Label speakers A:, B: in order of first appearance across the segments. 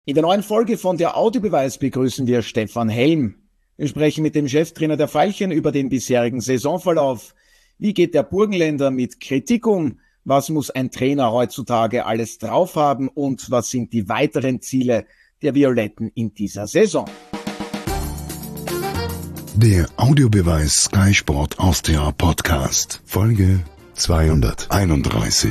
A: In der neuen Folge von der Audiobeweis begrüßen wir Stefan Helm. Wir sprechen mit dem Cheftrainer der Veilchen über den bisherigen Saisonverlauf. Wie geht der Burgenländer mit Kritik um? Was muss ein Trainer heutzutage alles drauf haben? Und was sind die weiteren Ziele der Violetten in dieser Saison?
B: Der Audiobeweis Sky Sport Austria Podcast, Folge 231.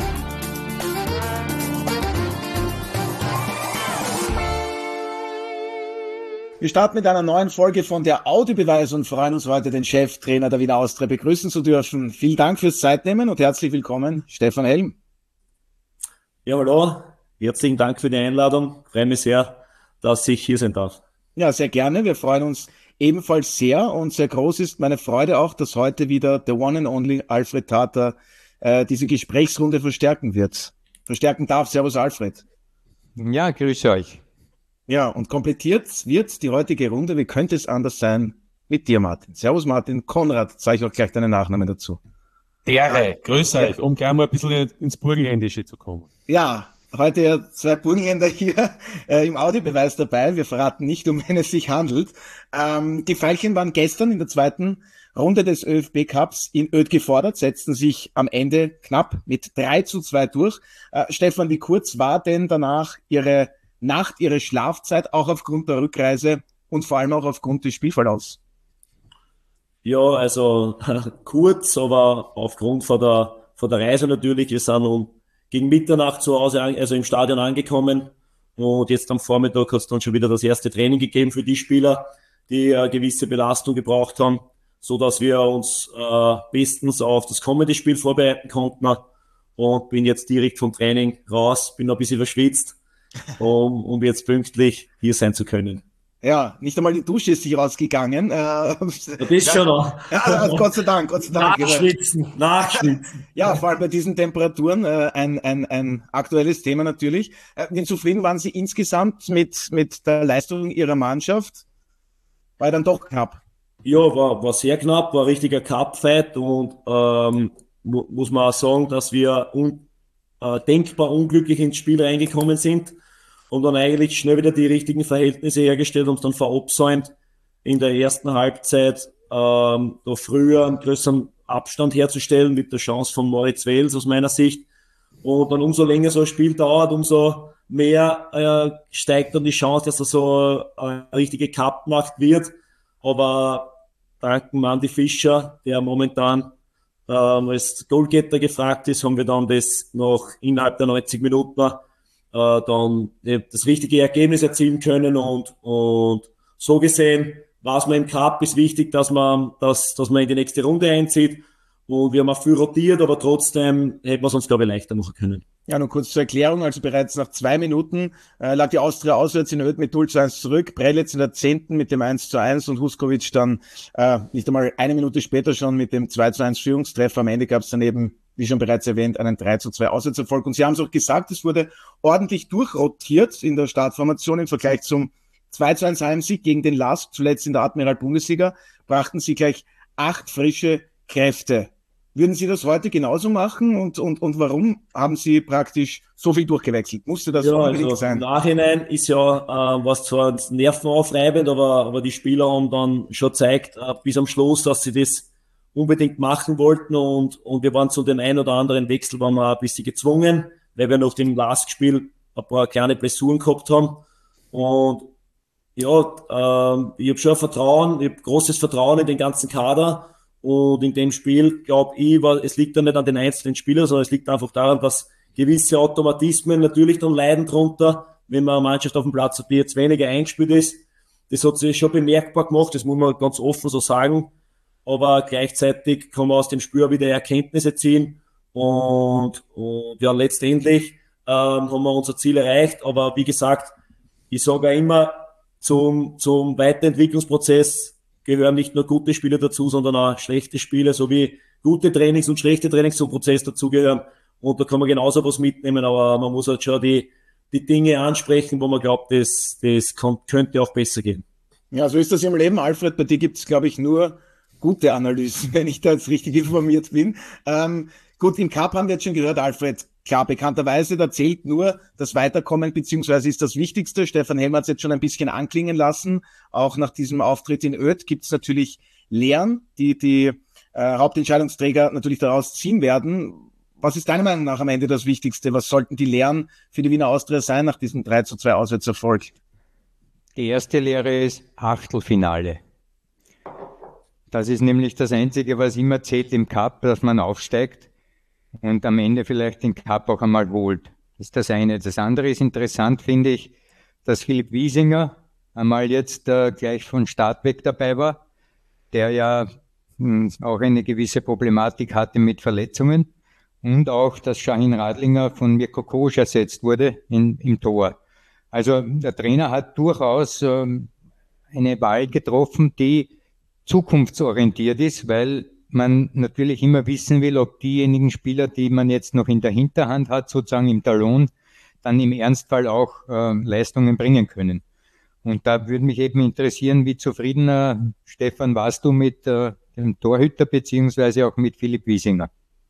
A: Wir starten mit einer neuen Folge von der Audiobeweis und freuen uns heute, den Cheftrainer der Wiener Austria begrüßen zu dürfen. Vielen Dank fürs Zeitnehmen und herzlich willkommen, Stefan Helm.
C: Ja, hallo. Herzlichen Dank für die Einladung. Ich freue mich sehr, dass ich hier sein darf.
A: Ja, sehr gerne. Wir freuen uns ebenfalls sehr und sehr groß ist meine Freude auch, dass heute wieder the one and only Alfred Tatar diese Gesprächsrunde verstärken darf. Servus, Alfred.
D: Ja, grüße euch.
A: Ja, und komplettiert wird die heutige Runde, wie könnte es anders sein, mit dir, Martin. Servus, Martin. Konrad, zeige ich auch gleich deinen Nachnamen dazu.
E: Dere, grüß euch, um gleich mal ein bisschen ins Burgenländische zu kommen.
A: Ja, heute ja zwei Burgenländer hier im Audiobeweis dabei. Wir verraten nicht, um wen es sich handelt. Die Veilchen waren gestern in der zweiten Runde des ÖFB Cups in Öd gefordert, setzten sich am Ende knapp mit 3:2 durch. Stefan, wie kurz war denn danach Ihre Schlafzeit, auch aufgrund der Rückreise und vor allem auch aufgrund des Spielverlaufs?
C: Ja, also kurz, aber aufgrund von der Reise natürlich. Wir sind gegen Mitternacht zu Hause, also im Stadion angekommen. Und jetzt am Vormittag hat es dann schon wieder das erste Training gegeben für die Spieler, die eine gewisse Belastung gebraucht haben, so dass wir uns bestens auf das kommende Spiel vorbereiten konnten. Und bin jetzt direkt vom Training raus, bin noch ein bisschen verschwitzt, um jetzt pünktlich hier sein zu können.
A: Ja, nicht einmal die Dusche ist sich rausgegangen.
C: Du bist schon noch.
A: Ja, Gott sei Dank.
C: Nachschwitzen.
A: Ja, vor allem bei diesen Temperaturen ein aktuelles Thema natürlich. Wie zufrieden waren Sie insgesamt mit der Leistung Ihrer Mannschaft? War dann doch knapp.
C: Ja, war sehr knapp, war ein richtiger Cup-Fight und muss man auch sagen, dass wir denkbar unglücklich ins Spiel reingekommen sind und dann eigentlich schnell wieder die richtigen Verhältnisse hergestellt und dann verabsäumt in der ersten Halbzeit da früher einen größeren Abstand herzustellen mit der Chance von Moritz Wels aus meiner Sicht. Und dann umso länger so ein Spiel dauert, umso mehr steigt dann die Chance, dass er so eine richtige Cup-Nacht wird. Aber dank Mandy Fischer, der momentan als Goalgetter gefragt ist, haben wir dann das noch innerhalb der 90 Minuten dann das richtige Ergebnis erzielen können und so gesehen war es mir im Cup ist wichtig, dass man in die nächste Runde einzieht und wir haben auch viel rotiert, aber trotzdem hätten wir es uns, glaube ich, leichter machen können.
A: Ja, nur kurz zur Erklärung, also bereits nach 2 Minuten lag die Austria auswärts in Öd mit 0:1 zurück, Prelitz in der 10. mit dem 1:1 und Huskovic dann nicht einmal eine Minute später schon mit dem 2:1 Führungstreffer. Am Ende gab es dann eben, wie schon bereits erwähnt, einen 3:2 Auswärtserfolg. Und Sie haben es auch gesagt, es wurde ordentlich durchrotiert in der Startformation im Vergleich zum 2:1 Heimsieg gegen den LASK, zuletzt in der Admiral-Bundesliga, brachten Sie gleich 8 frische Kräfte. Würden Sie das heute genauso machen und warum haben Sie praktisch so viel durchgewechselt? Musste das unbedingt sein?
C: Im Nachhinein ist ja was zwar nervenaufreibend, aber die Spieler haben dann schon gezeigt bis am Schluss, dass sie das unbedingt machen wollten und wir waren zu den ein oder anderen Wechsel waren wir ein bisschen gezwungen, weil wir nach dem Last-Spiel ein paar kleine Blessuren gehabt haben und ja, ich habe schon großes Vertrauen in den ganzen Kader. Und in dem Spiel, glaube ich, es liegt ja nicht an den einzelnen Spielern, sondern es liegt einfach daran, dass gewisse Automatismen natürlich dann leiden drunter, wenn man eine Mannschaft auf dem Platz hat, die jetzt weniger eingespielt ist. Das hat sich schon bemerkbar gemacht, das muss man ganz offen so sagen. Aber gleichzeitig kann man aus dem Spiel wieder Erkenntnisse ziehen. Und ja, letztendlich haben wir unser Ziel erreicht. Aber wie gesagt, ich sage auch immer, zum Weiterentwicklungsprozess gehören nicht nur gute Spiele dazu, sondern auch schlechte Spiele, sowie gute Trainings und schlechte Trainings zum Prozess dazugehören. Und da kann man genauso was mitnehmen, aber man muss halt schon die Dinge ansprechen, wo man glaubt, das könnte auch besser gehen.
A: Ja, so ist das im Leben, Alfred. Bei dir gibt es, glaube ich, nur gute Analysen, wenn ich da jetzt richtig informiert bin. Gut, im Cup haben wir jetzt schon gehört, Alfred, Klar, bekannterweise, da zählt nur das Weiterkommen, beziehungsweise ist das Wichtigste. Stefan Helm hat es jetzt schon ein bisschen anklingen lassen. Auch nach diesem Auftritt in Öd gibt es natürlich Lehren, die Hauptentscheidungsträger natürlich daraus ziehen werden. Was ist deiner Meinung nach am Ende das Wichtigste? Was sollten die Lehren für die Wiener Austria sein nach diesem 3:2 Auswärtserfolg?
D: Die erste Lehre ist Achtelfinale. Das ist nämlich das Einzige, was immer zählt im Cup, dass man aufsteigt und am Ende vielleicht den Cup auch einmal holt. Das ist das eine. Das andere ist interessant, finde ich, dass Philipp Wiesinger einmal jetzt gleich von Start weg dabei war, der ja auch eine gewisse Problematik hatte mit Verletzungen, und auch, dass Shahin Radlinger von Mirko Kosch ersetzt wurde im Tor. Also der Trainer hat durchaus eine Wahl getroffen, die zukunftsorientiert ist, weil man natürlich immer wissen will, ob diejenigen Spieler, die man jetzt noch in der Hinterhand hat, sozusagen im Talon, dann im Ernstfall auch Leistungen bringen können. Und da würde mich eben interessieren, wie zufrieden, Stefan, warst du mit dem Torhüter beziehungsweise auch mit Philipp Wiesinger?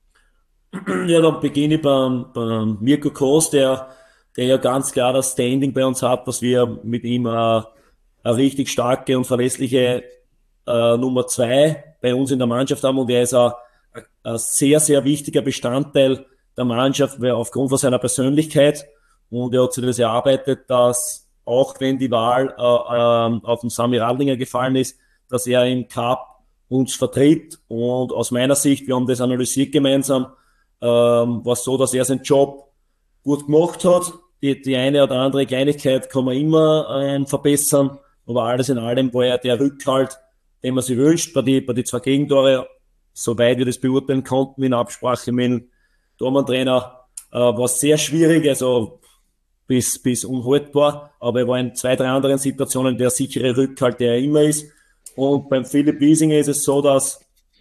C: Ja, dann beginne ich beim Mirko Kos, der ja ganz klar das Standing bei uns hat, dass wir mit ihm eine richtig starke und verlässliche Nummer 2 bei uns in der Mannschaft haben, und er ist ein sehr, sehr wichtiger Bestandteil der Mannschaft, weil aufgrund von seiner Persönlichkeit, und er hat sich das erarbeitet, dass auch wenn die Wahl auf den Sami Radlinger gefallen ist, dass er im Cup uns vertritt, und aus meiner Sicht, wir haben das analysiert gemeinsam, war es so, dass er seinen Job gut gemacht hat. Die eine oder andere Kleinigkeit kann man immer verbessern, aber alles in allem war er der Rückhalt, den man sich wünscht. Bei die 2 Gegentore, soweit wir das beurteilen konnten, in Absprache mit dem Tormann-Trainer, war es sehr schwierig, also bis unhaltbar, aber er war in 2, 3 anderen Situationen der sichere Rückhalt, der er immer ist. Und beim Philipp Wiesinger ist es so, dass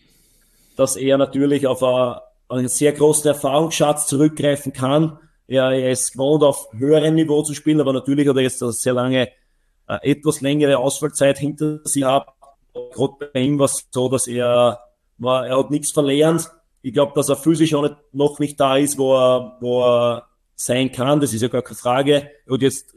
C: er natürlich auf einen sehr großen Erfahrungsschatz zurückgreifen kann. Er ist gewohnt, auf höherem Niveau zu spielen, aber natürlich hat er jetzt eine sehr lange, etwas längere Ausfallzeit hinter sich gehabt. Gerade bei ihm war es so, dass er hat nichts verlernt. Ich glaube, dass er physisch noch nicht da ist, wo er sein kann. Das ist ja gar keine Frage. Er hat jetzt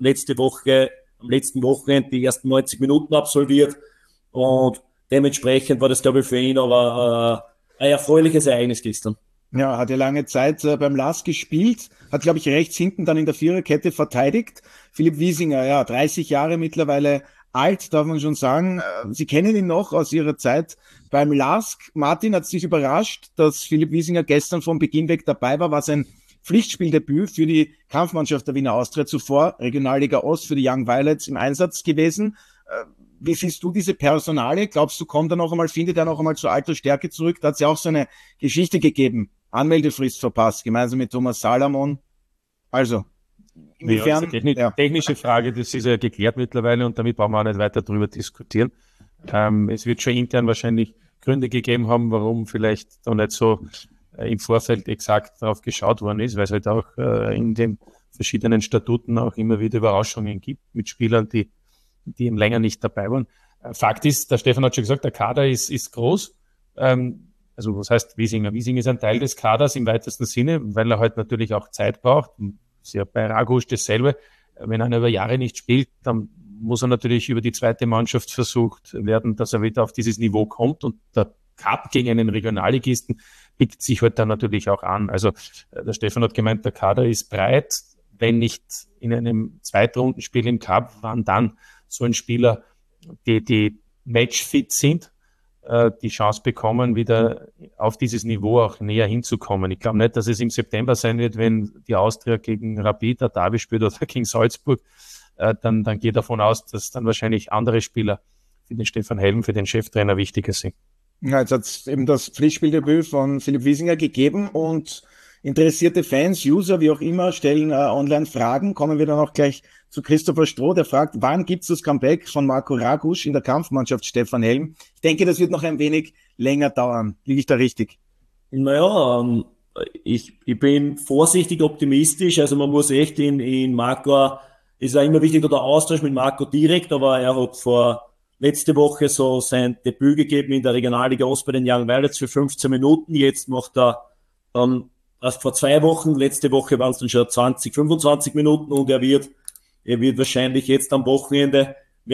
C: am letzten Wochenende die ersten 90 Minuten absolviert, und dementsprechend war das, glaube ich, für ihn aber ein erfreuliches Ereignis gestern.
A: Ja, hat ja lange Zeit beim LASK gespielt, hat, glaube ich, rechts hinten dann in der Viererkette verteidigt. Philipp Wiesinger, ja, 30 Jahre mittlerweile alt, darf man schon sagen. Sie kennen ihn noch aus Ihrer Zeit beim LASK. Martin, hat es dich überrascht, dass Philipp Wiesinger gestern von Beginn weg dabei war? War sein Pflichtspieldebüt für die Kampfmannschaft der Wiener Austria, zuvor Regionalliga Ost für die Young Violets im Einsatz gewesen. Wie siehst du diese Personale? Glaubst du, findet er noch einmal zur alter Stärke zurück? Da hat es ja auch so eine Geschichte gegeben. Anmeldefrist verpasst, gemeinsam mit Thomas Salamon. Also, inwiefern?
E: Ja, technische Frage, das ist ja geklärt mittlerweile, und damit brauchen wir auch nicht weiter drüber diskutieren. Es wird schon intern wahrscheinlich Gründe gegeben haben, warum vielleicht da nicht so im Vorfeld exakt darauf geschaut worden ist, weil es halt auch in den verschiedenen Statuten auch immer wieder Überraschungen gibt mit Spielern, die eben länger nicht dabei waren. Fakt ist, der Stefan hat schon gesagt, der Kader ist groß. Also was heißt Wiesinger? Wiesinger ist ein Teil des Kaders im weitesten Sinne, weil er halt natürlich auch Zeit braucht. Ist ja bei Ragusch dasselbe. Wenn einer über Jahre nicht spielt, dann muss er natürlich über die zweite Mannschaft versucht werden, dass er wieder auf dieses Niveau kommt. Und der Cup gegen einen Regionalligisten bietet sich halt dann natürlich auch an. Also der Stefan hat gemeint, der Kader ist breit. Wenn nicht in einem Zweitrundenspiel im Cup, wann dann so ein Spieler, die matchfit sind, die Chance bekommen, wieder auf dieses Niveau auch näher hinzukommen. Ich glaube nicht, dass es im September sein wird, wenn die Austria gegen Rapid ein Derby spielt oder gegen Salzburg. Dann gehe ich davon aus, dass dann wahrscheinlich andere Spieler für den Stefan Helm, für den Cheftrainer wichtiger sind.
A: Ja, jetzt hat es eben das Pflichtspieldebüt von Philipp Wiesinger gegeben, und interessierte Fans, User, wie auch immer, stellen online Fragen. Kommen wir dann auch gleich zu Christopher Stroh, der fragt, wann gibt's das Comeback von Marco Ragusch in der Kampfmannschaft Stefan Helm? Ich denke, das wird noch ein wenig länger dauern. Liege ich da richtig?
C: Naja, ich bin vorsichtig optimistisch. Also man muss echt in Marco, ist ja immer wichtig, der Austausch mit Marco direkt, aber er hat letzte Woche so sein Debüt gegeben in der Regionalliga Ost bei den Young Violets für 15 Minuten. Jetzt macht er erst vor 2 Wochen, letzte Woche waren es dann schon 20, 25 Minuten und er wird wahrscheinlich jetzt am Wochenende,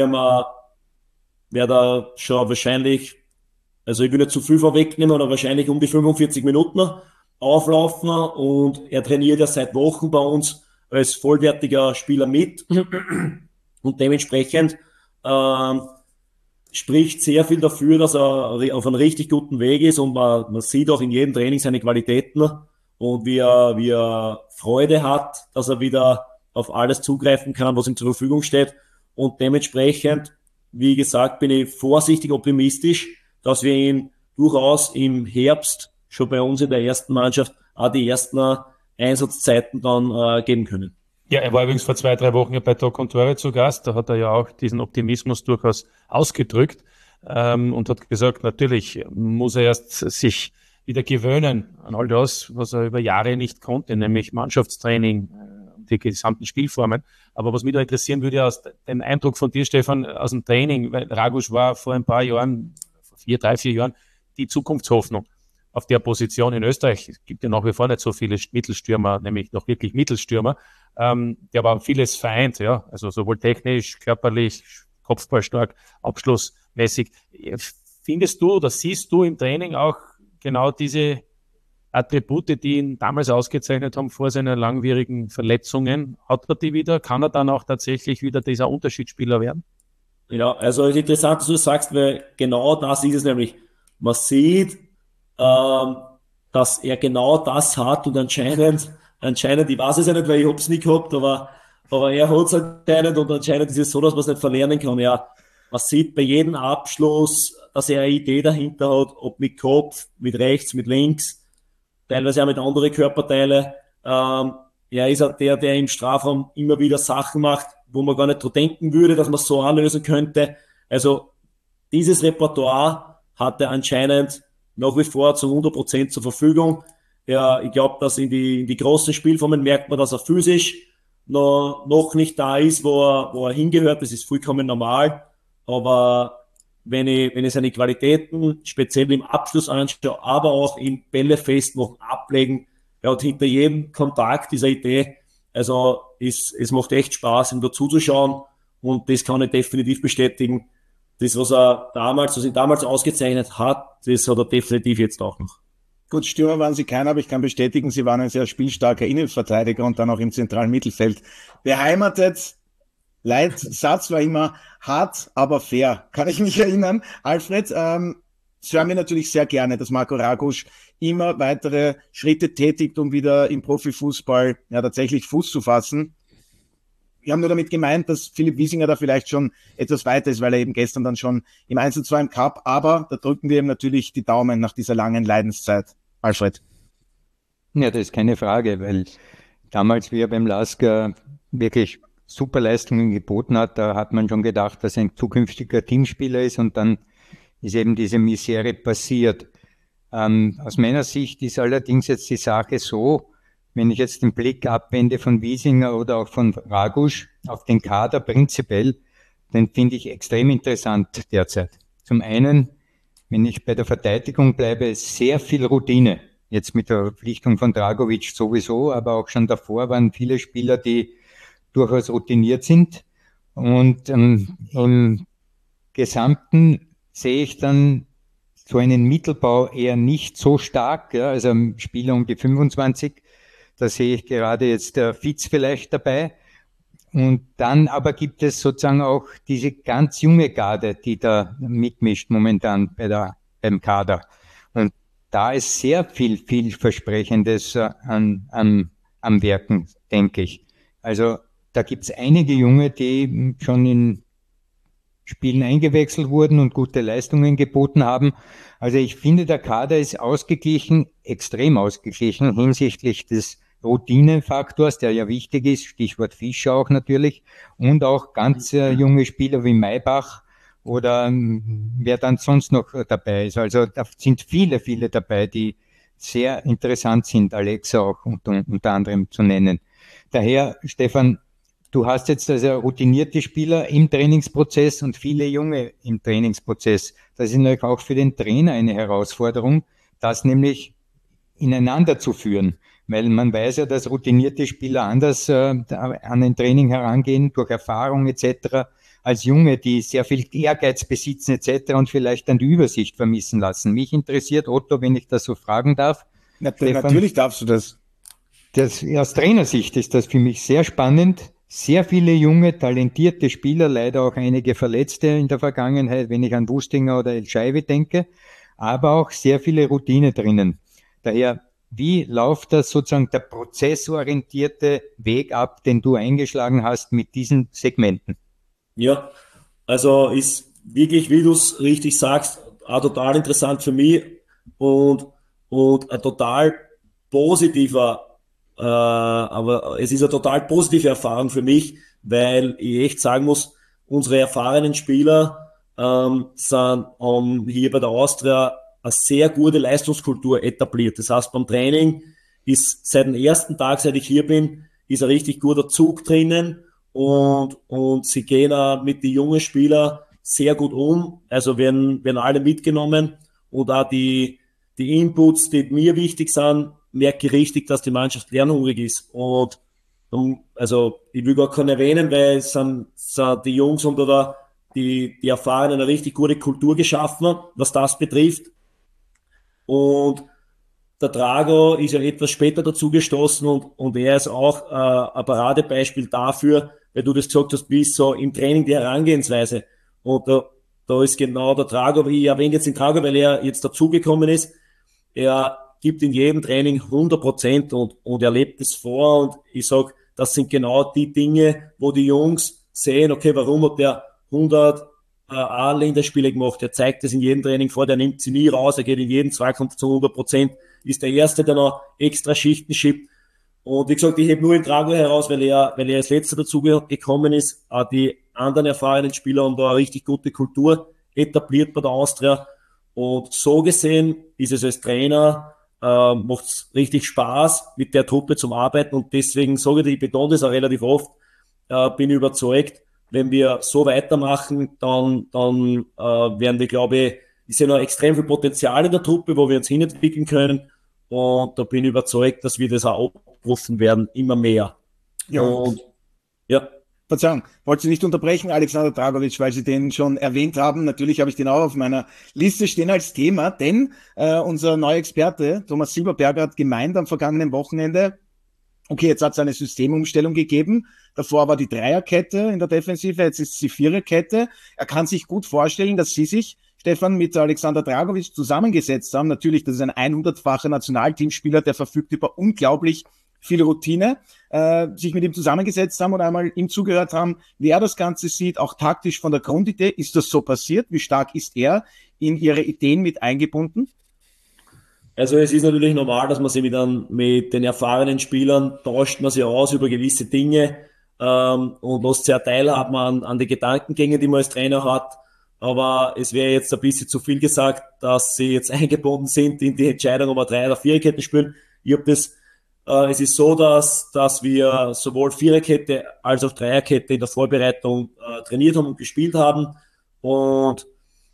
C: wird er schon wahrscheinlich, also ich will nicht zu viel vorwegnehmen, aber wahrscheinlich um die 45 Minuten auflaufen und er trainiert ja seit Wochen bei uns als vollwertiger Spieler mit und dementsprechend spricht sehr viel dafür, dass er auf einem richtig guten Weg ist und man sieht auch in jedem Training seine Qualitäten und wie er Freude hat, dass er wieder auf alles zugreifen kann, was ihm zur Verfügung steht und dementsprechend, wie gesagt, bin ich vorsichtig optimistisch, dass wir ihn durchaus im Herbst schon bei uns in der ersten Mannschaft auch die ersten Einsatzzeiten dann geben können.
E: Ja, er war übrigens vor 2-3 Wochen ja bei Doc und Tore zu Gast. Da hat er ja auch diesen Optimismus durchaus ausgedrückt und hat gesagt, natürlich muss er erst sich wieder gewöhnen an all das, was er über Jahre nicht konnte, nämlich Mannschaftstraining, die gesamten Spielformen. Aber was mich da interessieren würde, aus dem Eindruck von dir, Stefan, aus dem Training, weil Ragusch war vor ein paar Jahren, vor 3-4 Jahren, die Zukunftshoffnung auf der Position in Österreich. Es gibt ja nach wie vor nicht so viele Mittelstürmer, nämlich noch wirklich Mittelstürmer, der aber vieles vereint, ja, also sowohl technisch, körperlich, kopfballstark, abschlussmäßig. Findest du oder siehst du im Training auch genau diese Attribute, die ihn damals ausgezeichnet haben vor seinen langwierigen Verletzungen? Hat er die wieder? Kann er dann auch tatsächlich wieder dieser Unterschiedsspieler werden?
C: Ja, also es ist interessant, dass du sagst, weil genau das ist es nämlich. Man sieht, dass er genau das hat und anscheinend, ich weiß es ja nicht, weil ich hab's nicht gehabt, aber er hat's anscheinend und anscheinend ist es so, dass man es nicht verlernen kann. Ja, man sieht bei jedem Abschluss, dass er eine Idee dahinter hat, ob mit Kopf, mit rechts, mit links, teilweise auch mit anderen Körperteilen. Er ist auch der im Strafraum immer wieder Sachen macht, wo man gar nicht dran denken würde, dass man es so anlösen könnte. Also dieses Repertoire hat er anscheinend nach wie vor zu 100% zur Verfügung. Ja, ich glaube, dass in die großen Spielformen merkt man, dass er physisch noch nicht da ist, wo er hingehört. Das ist vollkommen normal. Aber wenn ich seine Qualitäten speziell im Abschluss anschaue, aber auch im Bälle festmachen, ablegen, ja, und hinter jedem Kontakt dieser Idee, also es macht echt Spaß, ihm dazu zu schauen und das kann ich definitiv bestätigen. Das, was ihn damals ausgezeichnet hat, das hat er definitiv jetzt auch noch.
A: Gut, Stürmer waren sie keiner, aber ich kann bestätigen, sie waren ein sehr spielstarker Innenverteidiger und dann auch im zentralen Mittelfeld beheimatet. Leitsatz war immer hart, aber fair. Kann ich mich erinnern? Alfred, hören wir natürlich sehr gerne, dass Marco Ragusch immer weitere Schritte tätigt, um wieder im Profifußball ja tatsächlich Fuß zu fassen. Wir haben nur damit gemeint, dass Philipp Wiesinger da vielleicht schon etwas weiter ist, weil er eben gestern dann schon im Einzel war im Cup, aber da drücken wir ihm natürlich die Daumen nach dieser langen Leidenszeit. Alfred.
D: Ja, das ist keine Frage, weil damals, wie er beim LASK wirklich super Leistungen geboten hat, da hat man schon gedacht, dass er ein zukünftiger Teamspieler ist und dann ist eben diese Misere passiert. Aus meiner Sicht ist allerdings jetzt die Sache so, wenn ich jetzt den Blick abwende von Wiesinger oder auch von Ragusch auf den Kader prinzipiell, den finde ich extrem interessant derzeit. Zum einen, wenn ich bei der Verteidigung bleibe, sehr viel Routine. Jetzt mit der Verpflichtung von Dragovic sowieso, aber auch schon davor waren viele Spieler, die durchaus routiniert sind. Und im Gesamten sehe ich dann so einen Mittelbau eher nicht so stark, ja, also Spieler um die 25. Da sehe ich gerade jetzt der Fitz vielleicht dabei. Und dann aber gibt es sozusagen auch diese ganz junge Garde, die da mitmischt momentan beim Kader. Und da ist sehr viel Vielversprechendes am Werken, denke ich. Also da gibt es einige Junge, die schon in Spielen eingewechselt wurden und gute Leistungen geboten haben. Also ich finde, der Kader ist ausgeglichen, extrem ausgeglichen hinsichtlich des Routinefaktors, der ja wichtig ist, Stichwort Fischer auch natürlich, und auch ganz junge Spieler wie Maybach oder wer dann sonst noch dabei ist. Also da sind viele dabei, die sehr interessant sind, Alexa auch unter anderem zu nennen. Daher, Stefan, du hast jetzt also routinierte Spieler im Trainingsprozess und viele Junge im Trainingsprozess. Das ist natürlich auch für den Trainer eine Herausforderung, das nämlich ineinander zu führen. Weil man weiß ja, dass routinierte Spieler anders an ein Training herangehen, durch Erfahrung etc., als Junge, die sehr viel Ehrgeiz besitzen etc. und vielleicht dann die Übersicht vermissen lassen. Mich interessiert, Otto, wenn ich das so fragen darf. Stefan,
A: natürlich darfst du das.
D: Aus Trainersicht ist das für mich sehr spannend. Sehr viele junge, talentierte Spieler, leider auch einige Verletzte in der Vergangenheit, wenn ich an Wustinger oder El Scheibe denke, aber auch sehr viele Routine drinnen. Daher, wie läuft das sozusagen der prozessorientierte Weg ab, den du eingeschlagen hast mit diesen Segmenten?
C: Ja, also ist wirklich, wie du es richtig sagst, auch total interessant für mich und ein total positiver, aber es ist eine total positive Erfahrung für mich, weil ich echt sagen muss, unsere erfahrenen Spieler sind hier bei der Austria eine sehr gute Leistungskultur etabliert. Das heißt, beim Training ist seit dem ersten Tag, seit ich hier bin, ist ein richtig guter Zug drinnen und sie gehen auch mit den jungen Spielern sehr gut um. Also werden alle mitgenommen und auch die Inputs, die mir wichtig sind, merke ich richtig, dass die Mannschaft lernhungrig ist. Und also ich will gar keinen erwähnen, weil es sind die Jungs und oder die Erfahrenen eine richtig gute Kultur geschaffen, was das betrifft. Und der Drago ist ja etwas später dazu gestoßen und er ist auch ein Paradebeispiel dafür, weil du das gesagt hast, wie ist so im Training die Herangehensweise. Und da ist genau der Drago, ich erwähne jetzt den Drago, weil er jetzt dazugekommen ist. Er gibt in jedem Training 100% und er lebt es vor und ich sag, das sind genau die Dinge, wo die Jungs sehen, okay, warum hat der 100 A-Länderspiele gemacht, er zeigt es in jedem Training vor, der nimmt sie nie raus, er geht in jeden Zweikampf zu 100%, ist der Erste, der noch extra Schichten schiebt. Und wie gesagt, ich hebe nur den Drago heraus, weil er als Letzter dazu gekommen ist. Auch die anderen erfahrenen Spieler haben da eine richtig gute Kultur etabliert bei der Austria. Und so gesehen ist es als Trainer, macht es richtig Spaß, mit der Truppe zum Arbeiten. Und deswegen sage ich betone das auch relativ oft, bin ich überzeugt, wenn wir so weitermachen, dann werden wir, glaube ich, ist ja noch extrem viel Potenzial in der Truppe, wo wir uns hinentwickeln können. Und da bin ich überzeugt, dass wir das auch abrufen werden, immer mehr.
A: Ja.
C: Und ja.
A: Verzeihung, wollte Sie nicht unterbrechen, Alexander Dragovic, weil Sie den schon erwähnt haben. Natürlich habe ich den auch auf meiner Liste stehen als Thema, denn unser neuer Experte, Thomas Silberberger, hat gemeint am vergangenen Wochenende, okay, jetzt hat es eine Systemumstellung gegeben. Davor war die Dreierkette in der Defensive, jetzt ist die Viererkette. Er kann sich gut vorstellen, dass Sie sich, Stefan, mit Alexander Dragovic zusammengesetzt haben. Natürlich, das ist ein 100-facher Nationalteamspieler, der verfügt über unglaublich viel Routine, sich mit ihm zusammengesetzt haben und einmal ihm zugehört haben, wie er das Ganze sieht, auch taktisch von der Grundidee. Ist das so passiert? Wie stark ist er in Ihre Ideen mit eingebunden?
C: Also es ist natürlich normal, dass man sich mit den erfahrenen Spielern tauscht man sich aus über gewisse Dinge und lässt sich teilhaben an die Gedankengänge, die man als Trainer hat. Aber es wäre jetzt ein bisschen zu viel gesagt, dass sie jetzt eingebunden sind in die Entscheidung, ob wir 3 oder 4-Ketten spielen. Es ist so, dass wir sowohl Viererkette als auch Dreierkette in der Vorbereitung trainiert haben und gespielt haben. Und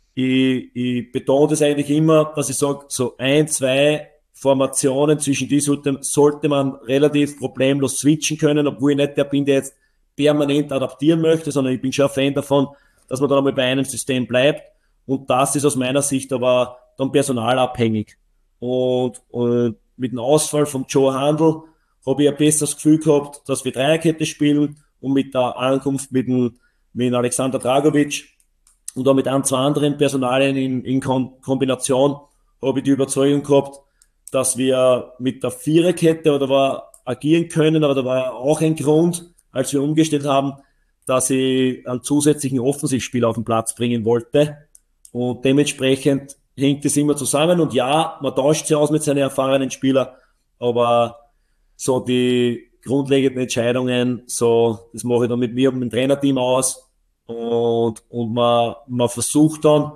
C: ich betone das eigentlich immer, dass ich sage, so 1, 2 Formationen, zwischen die sollte man relativ problemlos switchen können, obwohl ich nicht der bin, der jetzt permanent adaptieren möchte, sondern ich bin schon ein Fan davon, dass man dann einmal bei einem System bleibt. Und das ist aus meiner Sicht aber dann personalabhängig. Und mit dem Ausfall von Joe Handel habe ich ein besseres Gefühl gehabt, dass wir Dreierkette spielen und mit der Ankunft mit Alexander Dragovic und auch mit ein, zwei anderen Personalien in Kombination habe ich die Überzeugung gehabt, dass wir mit der Viererkette agieren können, aber da war auch ein Grund, als wir umgestellt haben, dass ich einen zusätzlichen Offensivspieler auf den Platz bringen wollte und dementsprechend hängt es immer zusammen und ja, man tauscht sich aus mit seinen erfahrenen Spielern, aber so die grundlegenden Entscheidungen, das mache ich dann mit mir und mit dem Trainerteam aus und man versucht dann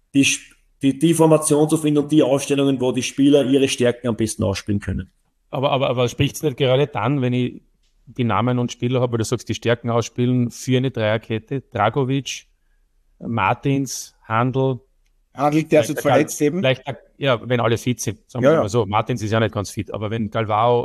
C: die Formation zu finden und die Aufstellungen, wo die Spieler ihre Stärken am besten ausspielen können.
E: Aber spricht es nicht gerade dann, wenn ich die Namen und Spieler habe, weil du sagst, die Stärken ausspielen für eine Dreierkette, Dragovic, Martins, Handel,
A: Handel, der ist jetzt verletzt eben.
E: ja, wenn alle fit sind, sagen wir mal so. Martins ist ja nicht ganz fit, aber wenn Galvao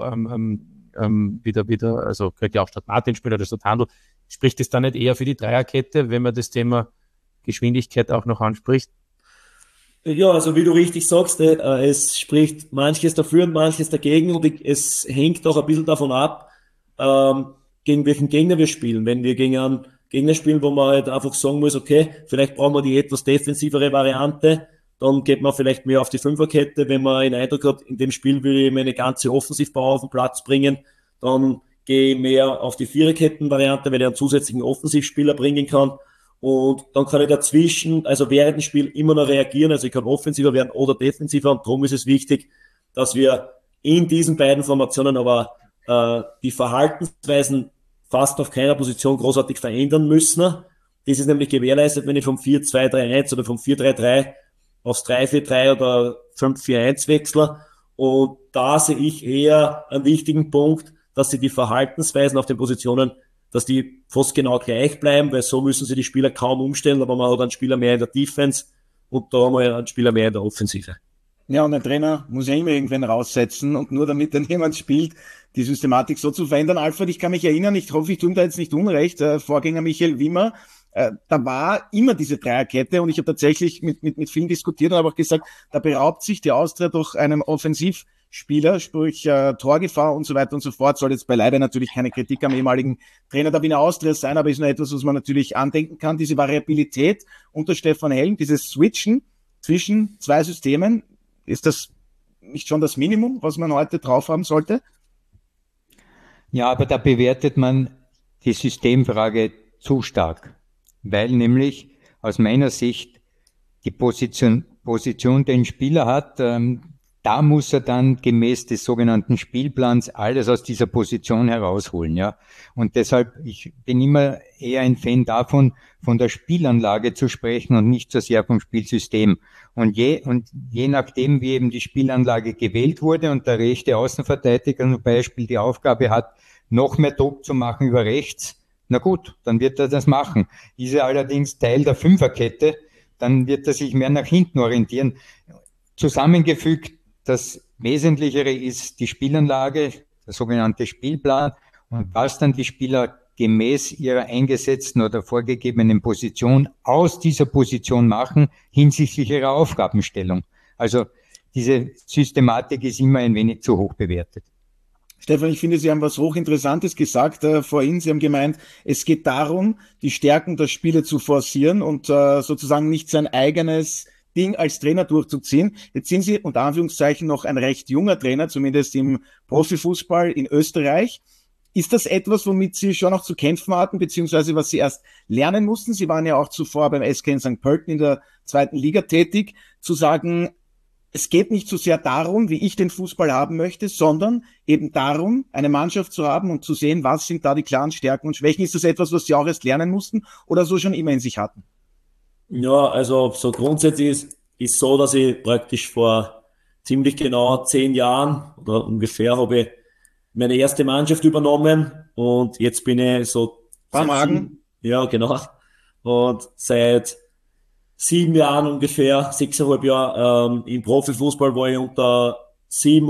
E: wieder, also könnte ja auch statt Martin spielen oder statt Handel, spricht es dann nicht eher für die Dreierkette, wenn man das Thema Geschwindigkeit auch noch anspricht?
C: Ja, also wie du richtig sagst, es spricht manches dafür und manches dagegen und es hängt auch ein bisschen davon ab, gegen welchen Gegner wir spielen. Wenn wir gegen einen Gegner spielen, wo man halt einfach sagen muss, okay, vielleicht brauchen wir die etwas defensivere Variante, dann geht man vielleicht mehr auf die Fünferkette. Wenn man einen Eindruck hat, in dem Spiel will ich meine ganze Offensivbau auf den Platz bringen, dann gehe ich mehr auf die Viererketten-Variante, weil ich einen zusätzlichen Offensivspieler bringen kann. Und dann kann ich dazwischen, also während dem Spiel immer noch reagieren, also ich kann offensiver werden oder defensiver und darum ist es wichtig, dass wir in diesen beiden Formationen aber die Verhaltensweisen fast auf keiner Position großartig verändern müssen. Das ist nämlich gewährleistet, wenn ich vom 4-2-3-1 oder vom 4-3-3 aufs 3-4-3 oder 5-4-1 wechsle. Und da sehe ich eher einen wichtigen Punkt, dass sie die Verhaltensweisen auf den Positionen, dass die fast genau gleich bleiben, weil so müssen sie die Spieler kaum umstellen, aber man hat einen Spieler mehr in der Defense und da haben wir einen Spieler mehr in der Offensive.
A: Ja, und ein Trainer muss ja immer irgendwen raussetzen und nur damit dann jemand spielt, die Systematik so zu verändern. Alfred, ich kann mich erinnern, ich hoffe, ich tue da jetzt nicht unrecht, Vorgänger Michael Wimmer, da war immer diese Dreierkette und ich habe tatsächlich mit vielen diskutiert und habe auch gesagt, da beraubt sich die Austria durch einem Offensivspieler, sprich Torgefahr und so weiter und so fort. Soll jetzt beileibe natürlich keine Kritik am ehemaligen Trainer der Wiener Austria sein, aber ist nur etwas, was man natürlich andenken kann. Diese Variabilität unter Stefan Helm, dieses Switchen zwischen zwei Systemen, ist das nicht schon das Minimum, was man heute drauf haben sollte?
D: Ja, aber da bewertet man die Systemfrage zu stark, weil nämlich aus meiner Sicht die Position, die ein Spieler hat, da muss er dann gemäß des sogenannten Spielplans alles aus dieser Position herausholen, ja. Und deshalb, ich bin immer eher ein Fan davon, von der Spielanlage zu sprechen und nicht so sehr vom Spielsystem. Und je nachdem, wie eben die Spielanlage gewählt wurde und der rechte Außenverteidiger zum Beispiel die Aufgabe hat, noch mehr Druck zu machen über rechts, na gut, dann wird er das machen. Ist er allerdings Teil der Fünferkette, dann wird er sich mehr nach hinten orientieren. Zusammengefügt, das Wesentlichere ist die Spielanlage, der sogenannte Spielplan und was dann die Spieler gemäß ihrer eingesetzten oder vorgegebenen Position aus dieser Position machen hinsichtlich ihrer Aufgabenstellung. Also diese Systematik ist immer ein wenig zu hoch bewertet.
A: Stefan, ich finde, Sie haben was Hochinteressantes gesagt vorhin. Sie haben gemeint, es geht darum, die Stärken der Spiele zu forcieren und sozusagen nicht sein eigenes Ding als Trainer durchzuziehen. Jetzt sind Sie unter Anführungszeichen noch ein recht junger Trainer, zumindest im Profifußball in Österreich. Ist das etwas, womit Sie schon noch zu kämpfen hatten, beziehungsweise was Sie erst lernen mussten? Sie waren ja auch zuvor beim SK in St. Pölten in der 2. Liga tätig, zu sagen, es geht nicht so sehr darum, wie ich den Fußball haben möchte, sondern eben darum, eine Mannschaft zu haben und zu sehen, was sind da die klaren Stärken und Schwächen. Ist das etwas, was Sie auch erst lernen mussten oder so schon immer in sich hatten?
C: Ja, also so grundsätzlich ist so, dass ich praktisch vor ziemlich genau 10 Jahren oder ungefähr habe ich meine erste Mannschaft übernommen und jetzt bin ich so...
A: Magen.
C: Ja, genau. Und seit 7 Jahren ungefähr, 6,5 Jahre im Profifußball, wo ich unter 7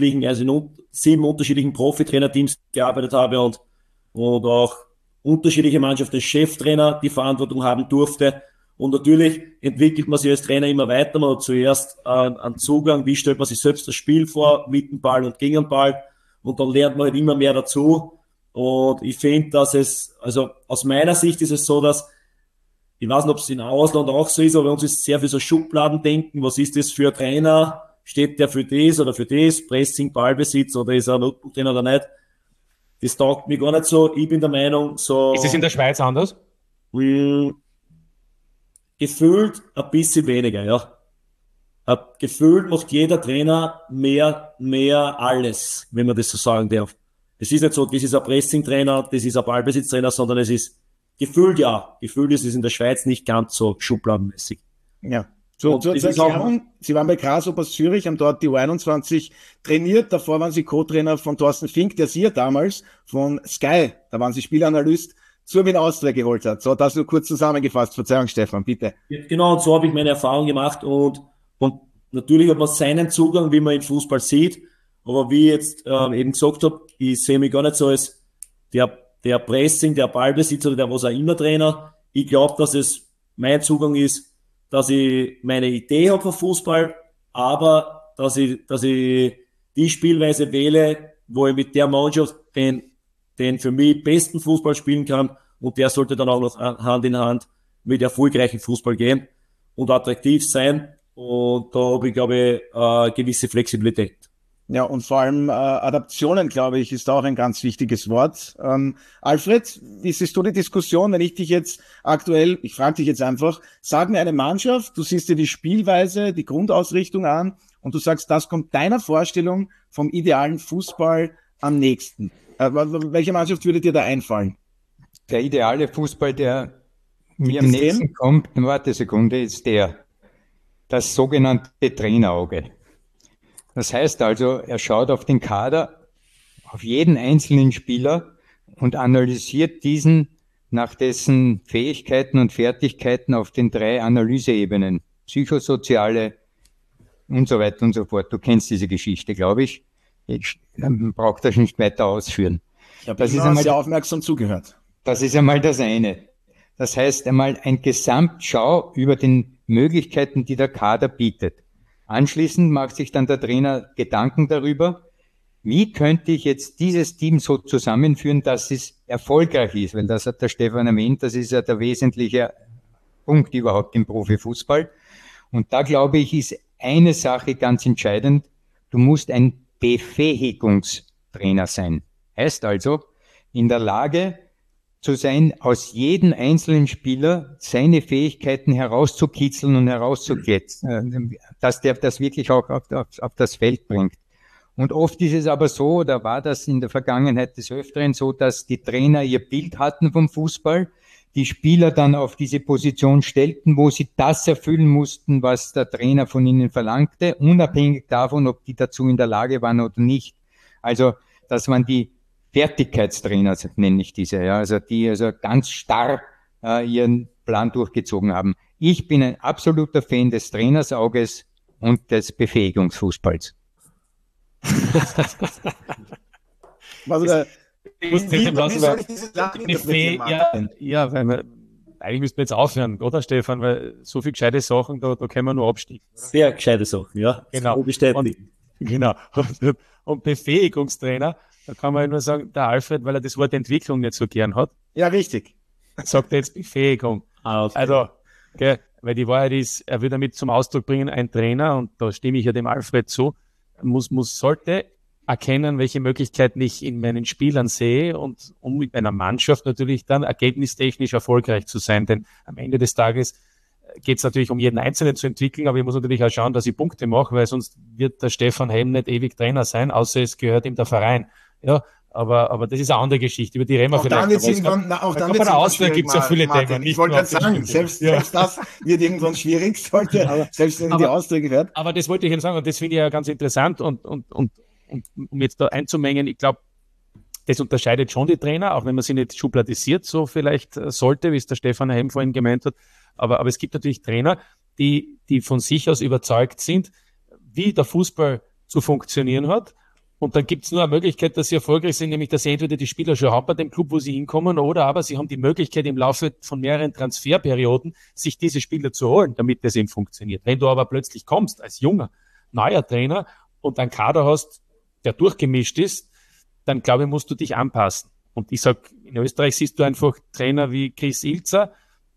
C: unterschiedlichen Profitrainerteams gearbeitet habe und auch unterschiedliche Mannschaften als Cheftrainer die Verantwortung haben durfte. Und natürlich entwickelt man sich als Trainer immer weiter. Man hat zuerst einen Zugang, wie stellt man sich selbst das Spiel vor, mit dem Ball und gegen den Ball. Und dann lernt man halt immer mehr dazu. Und ich finde, dass es, also aus meiner Sicht ist es so, dass, ich weiß nicht, ob es in Ausland auch so ist, aber bei uns ist sehr viel so Schubladendenken. Was ist das für ein Trainer? Steht der für das oder für das? Pressing, Ballbesitz oder ist er ein Notebook-Trainer oder nicht? Das taugt mir gar nicht so. Ich bin der Meinung, so...
E: Ist es in der Schweiz anders?
C: Gefühlt ein bisschen weniger, ja. Gefühlt macht jeder Trainer mehr alles, wenn man das so sagen darf. Es ist nicht so, das ist ein Pressing-Trainer, das ist ein Ballbesitztrainer, sondern es ist gefühlt, ja. Gefühlt ist es in der Schweiz nicht ganz so schubladenmäßig.
A: Ja. Zur Erklärung, Sie waren bei Grasshoppers Zürich, haben dort die U21 trainiert. Davor waren Sie Co-Trainer von Thorsten Fink, der Sie ja damals von Sky, da waren Sie Spielanalyst, zur Wiener Austria geholt hat. So, das nur kurz zusammengefasst. Verzeihung, Stefan, bitte.
C: Genau, und so habe ich meine Erfahrung gemacht und natürlich hat man seinen Zugang, wie man in Fußball sieht, aber wie ich jetzt eben gesagt habe, ich sehe mich gar nicht so als der Pressing, der Ballbesitzer oder der was auch immer Trainer. Ich glaube, dass es mein Zugang ist, dass ich meine Idee habe von Fußball, aber dass ich die Spielweise wähle, wo ich mit der Mannschaft den für mich besten Fußball spielen kann, und der sollte dann auch noch Hand in Hand mit erfolgreichen Fußball gehen und attraktiv sein. Und da habe ich, glaube ich, gewisse Flexibilität.
A: Ja, und vor allem Adaptionen, glaube ich, ist auch ein ganz wichtiges Wort. Alfred, wie siehst du die Diskussion, wenn ich dich jetzt aktuell, ich frage dich jetzt einfach, sag mir eine Mannschaft, du siehst dir die Spielweise, die Grundausrichtung an und du sagst, das kommt deiner Vorstellung vom idealen Fußball am nächsten. Welche Mannschaft würde dir da einfallen?
D: Der ideale Fußball, der mir am nächsten kommt, warte Sekunde, ist das sogenannte Trainerauge. Das heißt also, er schaut auf den Kader, auf jeden einzelnen Spieler und analysiert diesen nach dessen Fähigkeiten und Fertigkeiten auf den 3 Analyseebenen, psychosoziale und so weiter und so fort. Du kennst diese Geschichte, glaube ich. Ich brauche das nicht weiter ausführen.
A: Ich habe immer sehr aufmerksam zugehört.
D: Das ist einmal das eine. Das heißt einmal ein Gesamtschau über den Möglichkeiten, die der Kader bietet. Anschließend macht sich dann der Trainer Gedanken darüber, wie könnte ich jetzt dieses Team so zusammenführen, dass es erfolgreich ist, weil das hat der Stefan erwähnt, das ist ja der wesentliche Punkt überhaupt im Profifußball. Und da glaube ich, ist eine Sache ganz entscheidend, du musst ein Befähigungstrainer sein. Heißt also, in der Lage zu sein, aus jedem einzelnen Spieler seine Fähigkeiten herauszukitzeln und herauszukitzeln, dass der das wirklich auch auf das Feld bringt. Und oft ist es aber so, oder war das in der Vergangenheit des Öfteren so, dass die Trainer ihr Bild hatten vom Fußball, die Spieler dann auf diese Position stellten, wo sie das erfüllen mussten, was der Trainer von ihnen verlangte, unabhängig davon, ob die dazu in der Lage waren oder nicht. Also, das waren die Fertigkeitstrainer, nenne ich diese, ja, also die also ganz starr ihren Plan durchgezogen haben. Ich bin ein absoluter Fan des Trainersauges und des Befähigungsfußballs.
E: Eigentlich müssten wir jetzt aufhören, oder Stefan? Weil so viele gescheite Sachen, da können wir nur abstiegen.
C: Sehr gescheite Sachen, ja.
E: Genau. Genau. Und Befähigungstrainer, da kann man nur sagen, der Alfred, weil er das Wort Entwicklung nicht so gern hat.
A: Ja, richtig.
E: Sagt er jetzt Befähigung.
C: Okay.
E: Also, okay, weil die Wahrheit ist, er will damit zum Ausdruck bringen, ein Trainer, und da stimme ich ja dem Alfred zu, sollte erkennen, welche Möglichkeiten ich in meinen Spielern sehe, und um mit meiner Mannschaft natürlich dann ergebnistechnisch erfolgreich zu sein. Denn am Ende des Tages geht es natürlich um jeden Einzelnen zu entwickeln, aber ich muss natürlich auch schauen, dass ich Punkte mache, weil sonst wird der Stefan Helm nicht ewig Trainer sein, außer es gehört ihm der Verein. Ja, aber das ist eine andere Geschichte, über die reden wir
A: auch
E: vielleicht.
A: Dann wird's irgendwann, auch dann wird es
E: gibt es ja viele Themen.
A: Ich wollte gerade sagen, selbst das wird irgendwann schwierig, selbst wenn die Austria gehört.
E: Aber das wollte ich Ihnen sagen, und das finde ich ja ganz interessant, und um jetzt da einzumengen, ich glaube, das unterscheidet schon die Trainer, auch wenn man sie nicht schubladisiert, so vielleicht sollte, wie es der Stefan Helm vorhin gemeint hat. Aber es gibt natürlich Trainer, die von sich aus überzeugt sind, wie der Fußball zu funktionieren hat. Und dann gibt es nur eine Möglichkeit, dass sie erfolgreich sind, nämlich dass sie entweder die Spieler schon haben bei dem Club, wo sie hinkommen, oder aber sie haben die Möglichkeit, im Laufe von mehreren Transferperioden sich diese Spieler zu holen, damit das eben funktioniert. Wenn du aber plötzlich kommst als junger, neuer Trainer und einen Kader hast, der durchgemischt ist, dann glaube ich, musst du dich anpassen. Und ich sage, in Österreich siehst du einfach Trainer wie Chris Ilzer,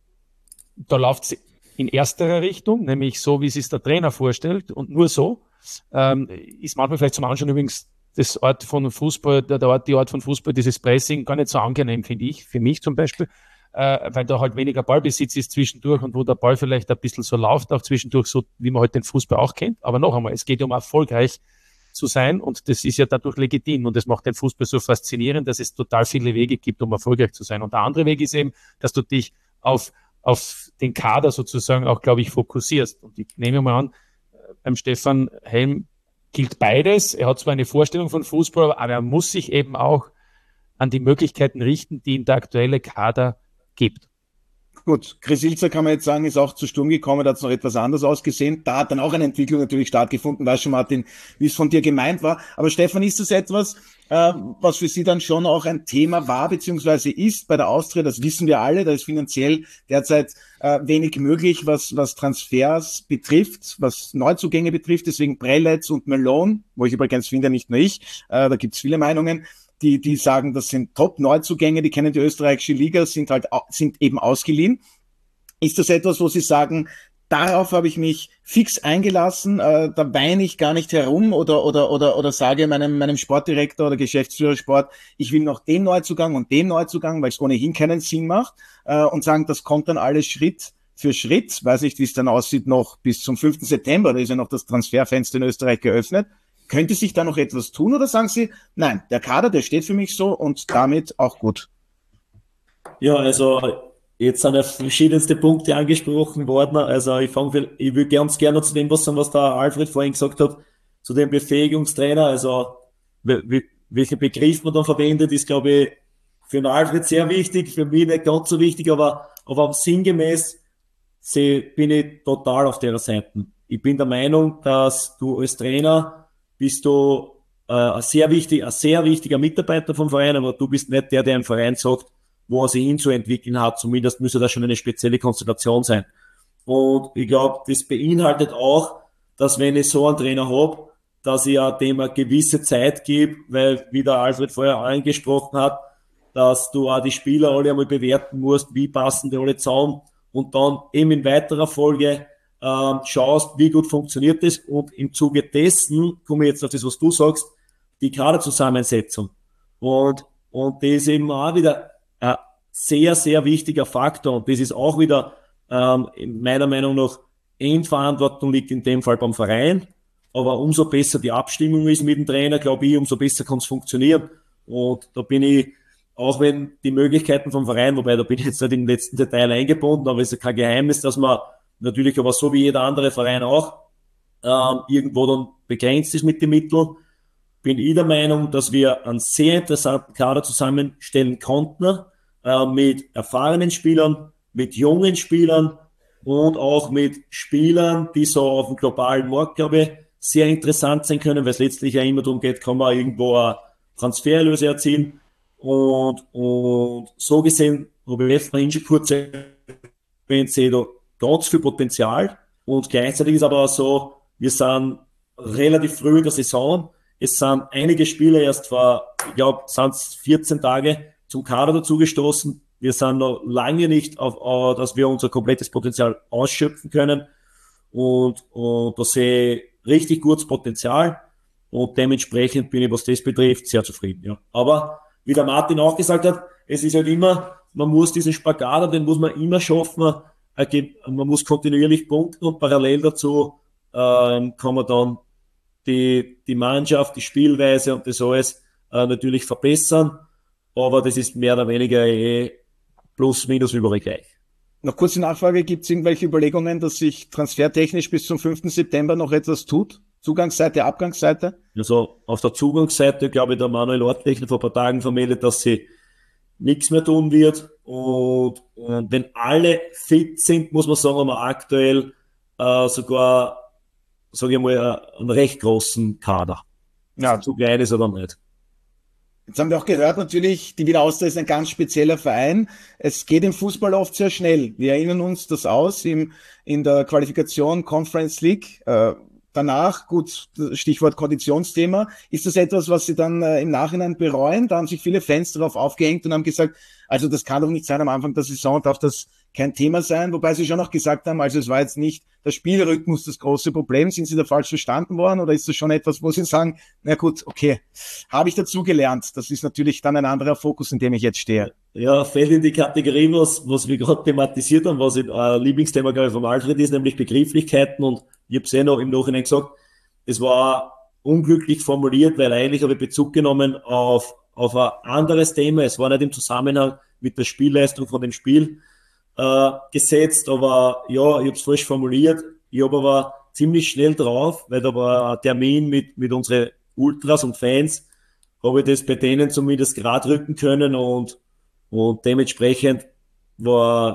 E: da läuft es in ersterer Richtung, nämlich so, wie es sich der Trainer vorstellt, und nur so. Ist manchmal vielleicht zum Anschauen übrigens das Art von Fußball, die Art von Fußball, dieses Pressing, gar nicht so angenehm, finde ich, für mich zum Beispiel, weil da halt weniger Ballbesitz ist zwischendurch und wo der Ball vielleicht ein bisschen so läuft, auch zwischendurch, so wie man halt den Fußball auch kennt. Aber noch einmal, es geht um erfolgreich zu sein, und das ist ja dadurch legitim, und das macht den Fußball so faszinierend, dass es total viele Wege gibt, um erfolgreich zu sein. Und der andere Weg ist eben, dass du dich auf den Kader sozusagen auch, glaube ich, fokussierst. Und ich nehme mal an, beim Stefan Helm gilt beides. Er hat zwar eine Vorstellung von Fußball, aber er muss sich eben auch an die Möglichkeiten richten, die ihm der aktuelle Kader gibt.
A: Gut, Chris Ilzer kann man jetzt sagen, ist auch zu Sturm gekommen, da hat es noch etwas anders ausgesehen. Da hat dann auch eine Entwicklung natürlich stattgefunden, weißt schon, Martin, wie es von dir gemeint war. Aber Stefan, ist das etwas, was für Sie dann schon auch ein Thema war, beziehungsweise ist bei der Austria? Das wissen wir alle, da ist finanziell derzeit wenig möglich, was Transfers betrifft, was Neuzugänge betrifft. Deswegen Prelec und Malone, wo ich übrigens finde, nicht nur ich, da gibt es viele Meinungen, die sagen, das sind Top-Neuzugänge, die kennen die österreichische Liga, sind eben ausgeliehen. Ist das etwas, wo Sie sagen, darauf habe ich mich fix eingelassen, da weine ich gar nicht herum oder sage meinem Sportdirektor oder Geschäftsführer Sport, ich will noch den Neuzugang und den Neuzugang, weil es ohnehin keinen Sinn macht, und sagen, das kommt dann alles Schritt für Schritt, weiß nicht, wie es dann aussieht, noch bis zum 5. September, da ist ja noch das Transferfenster in Österreich geöffnet. Könnte sich da noch etwas tun oder sagen Sie, nein, der Kader, der steht für mich so und damit auch gut?
C: Ja, also jetzt sind ja verschiedenste Punkte angesprochen worden. Also ich will ganz gerne zu dem was sagen, was der Alfred vorhin gesagt hat, zu dem Befähigungstrainer. Also welchen Begriff man dann verwendet, ist, glaube ich, für den Alfred sehr wichtig, für mich nicht ganz so wichtig, aber sinngemäß bin ich total auf der Seite. Ich bin der Meinung, dass du als Trainer bist du ein sehr wichtiger Mitarbeiter vom Verein, aber du bist nicht der im Verein sagt, wo er sich hinzuentwickeln hat. Zumindest müsste das schon eine spezielle Konstellation sein. Und ich glaube, das beinhaltet auch, dass wenn ich so einen Trainer habe, dass ich dem eine gewisse Zeit gebe, weil, wie der Alfred vorher angesprochen hat, dass du auch die Spieler alle einmal bewerten musst, wie passen die alle zusammen und dann eben in weiterer Folge schaust, wie gut funktioniert das, und im Zuge dessen komme ich jetzt auf das, was du sagst, die Kaderzusammensetzung. Und das ist eben auch wieder ein sehr, sehr wichtiger Faktor, und das ist auch wieder meiner Meinung nach Endverantwortung liegt in dem Fall beim Verein, aber umso besser die Abstimmung ist mit dem Trainer, glaube ich, umso besser kann es funktionieren. Und da bin ich, auch wenn die Möglichkeiten vom Verein, wobei da bin ich jetzt nicht im letzten Detail eingebunden, aber es ist kein Geheimnis, dass man natürlich aber so wie jeder andere Verein auch irgendwo dann begrenzt ist mit den Mitteln, bin ich der Meinung, dass wir einen sehr interessanten Kader zusammenstellen konnten, mit erfahrenen Spielern, mit jungen Spielern und auch mit Spielern, die so auf dem globalen Markt, glaube ich, sehr interessant sein können, weil es letztlich ja immer darum geht, kann man irgendwo eine Transfererlöse erzielen. Und so gesehen, habe ich vorhin schon kurz erwähnt, sehe da ganz viel Potenzial. Und gleichzeitig ist aber auch so, wir sind relativ früh in der Saison. Es sind einige Spieler erst vor, ich glaube, sind es 14 Tage zum Kader dazugestoßen. Wir sind noch lange nicht dass wir unser komplettes Potenzial ausschöpfen können. Und da sehe ich richtig gutes Potenzial. Und dementsprechend bin ich, was das betrifft, sehr zufrieden. Ja. Aber wie der Martin auch gesagt hat, es ist halt immer, man muss diesen Spagat, den muss man immer schaffen. Man muss kontinuierlich punkten, und parallel dazu kann man dann die Mannschaft, die Spielweise und das alles natürlich verbessern. Aber das ist mehr oder weniger plus minus überall gleich.
A: Noch kurze Nachfrage, gibt es irgendwelche Überlegungen, dass sich transfertechnisch bis zum 5. September noch etwas tut? Zugangsseite, Abgangsseite?
C: Also auf der Zugangsseite, glaube ich, der Manuel Ortlechner vor ein paar Tagen vermeldet, dass sie nichts mehr tun wird. Und wenn alle fit sind, muss man sagen, haben wir aktuell sogar, sage ich mal, einen recht großen Kader. Ja. Zu klein ist er dann nicht.
A: Jetzt haben wir auch gehört, natürlich, die Wiener Austria ist ein ganz spezieller Verein. Es geht im Fußball oft sehr schnell. Wir erinnern uns das aus in der Qualifikation Conference League. Danach, gut, Stichwort Konditionsthema, ist das etwas, was Sie dann im Nachhinein bereuen? Da haben sich viele Fans darauf aufgehängt und haben gesagt, also das kann doch nicht sein, am Anfang der Saison darf das kein Thema sein, wobei Sie schon auch gesagt haben, also es war jetzt nicht der Spielrhythmus das große Problem. Sind Sie da falsch verstanden worden, oder ist das schon etwas, wo Sie sagen, na gut, okay, habe ich dazu gelernt. Das ist natürlich dann ein anderer Fokus, in dem ich jetzt stehe.
C: Ja, fällt in die Kategorie, was wir gerade thematisiert haben, was ein Lieblingsthema, glaube ich, von Alfred ist, nämlich Begrifflichkeiten, und ich habe es noch im Nachhinein gesagt, es war unglücklich formuliert, weil eigentlich habe ich Bezug genommen auf ein anderes Thema. Es war nicht im Zusammenhang mit der Spielleistung von dem Spiel gesetzt, aber ja, ich habe es falsch formuliert. Ich habe aber ziemlich schnell drauf, weil da war ein Termin mit unseren Ultras und Fans, habe ich das bei denen zumindest gerade rücken können, und dementsprechend war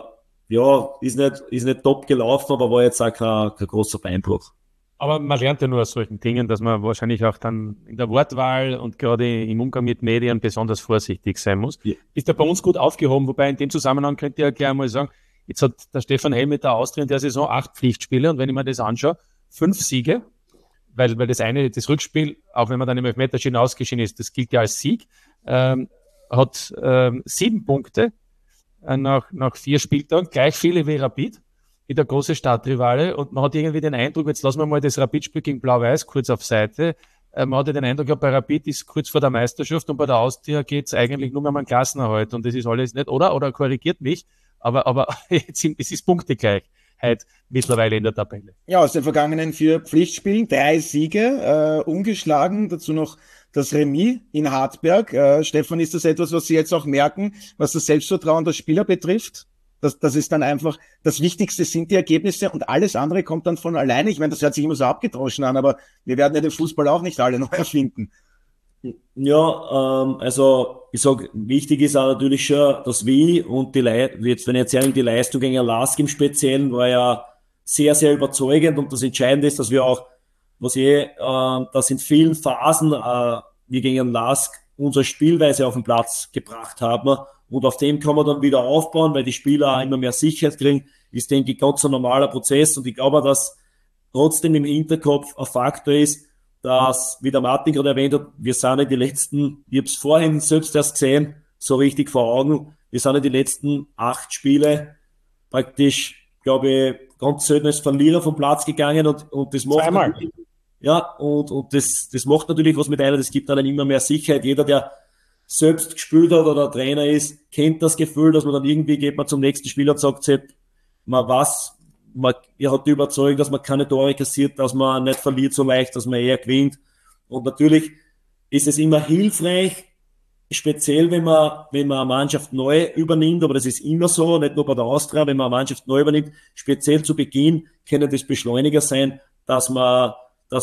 C: ist nicht top gelaufen, aber war jetzt auch kein großer Beinbruch.
E: Aber man lernt ja nur aus solchen Dingen, dass man wahrscheinlich auch dann in der Wortwahl und gerade im Umgang mit Medien besonders vorsichtig sein muss. Ja. Ist ja bei uns gut aufgehoben, wobei in dem Zusammenhang könnt ihr ja gleich mal sagen, jetzt hat der Stefan Helm mit der Austria in der Saison 8 Pflichtspiele und wenn ich mir das anschaue, 5 Siege, weil das Rückspiel, auch wenn man dann im Elfmeterschießen ausgeschieden ist, das gilt ja als Sieg, hat 7 Punkte nach 4 Spieltagen, gleich viele wie Rapid, wie der große Stadtrivale, und man hat irgendwie den Eindruck, jetzt lassen wir mal das Rapid-Spiel gegen Blau-Weiß kurz auf Seite, man hat ja den Eindruck, ja, bei Rapid ist kurz vor der Meisterschaft und bei der Austria geht es eigentlich nur mehr um einen Klassenerhalt und das ist alles nicht, oder korrigiert mich, aber jetzt es ist Punktegleichheit mittlerweile in der Tabelle.
A: Ja, aus den vergangenen 4 Pflichtspielen 3 Siege, ungeschlagen, dazu noch das Remis in Hartberg. Stefan, ist das etwas, was Sie jetzt auch merken, was das Selbstvertrauen der Spieler betrifft? Das ist dann einfach, das Wichtigste sind die Ergebnisse und alles andere kommt dann von alleine. Ich meine, das hört sich immer so abgedroschen an, aber wir werden ja den Fußball auch nicht alle neu erfinden.
C: Ja, also ich sag, wichtig ist auch natürlich schon das Wie und jetzt, wenn ich jetzt sagen, die Leistung gegen Lask im Speziellen war ja sehr, sehr überzeugend, und das Entscheidende ist, dass wir auch, dass in vielen Phasen wir gegen Lask unsere Spielweise auf den Platz gebracht haben. Und auf dem kann man dann wieder aufbauen, weil die Spieler auch immer mehr Sicherheit kriegen. Ist, denke ich, ganz ein normaler Prozess. Und ich glaube, dass trotzdem im Hinterkopf ein Faktor ist, dass, wie der Martin gerade erwähnt hat, wir sind ja die letzten, ich habe es vorhin selbst erst gesehen, so richtig vor Augen, wir sind ja die letzten 8 Spiele praktisch, glaube ich, ganz selten als Verlierer vom Platz gegangen, und das macht natürlich, ja, und das macht natürlich was mit einer, das gibt dann immer mehr Sicherheit. Jeder, der selbst gespielt hat oder Trainer ist, kennt das Gefühl, dass man dann irgendwie geht man zum nächsten Spiel und sagt, ihr hat die Überzeugung, dass man keine Tore kassiert, dass man nicht verliert so leicht, dass man eher gewinnt. Und natürlich ist es immer hilfreich, speziell wenn man eine Mannschaft neu übernimmt, aber das ist immer so, nicht nur bei der Austria, wenn man eine Mannschaft neu übernimmt, speziell zu Beginn können das Beschleuniger sein, dass man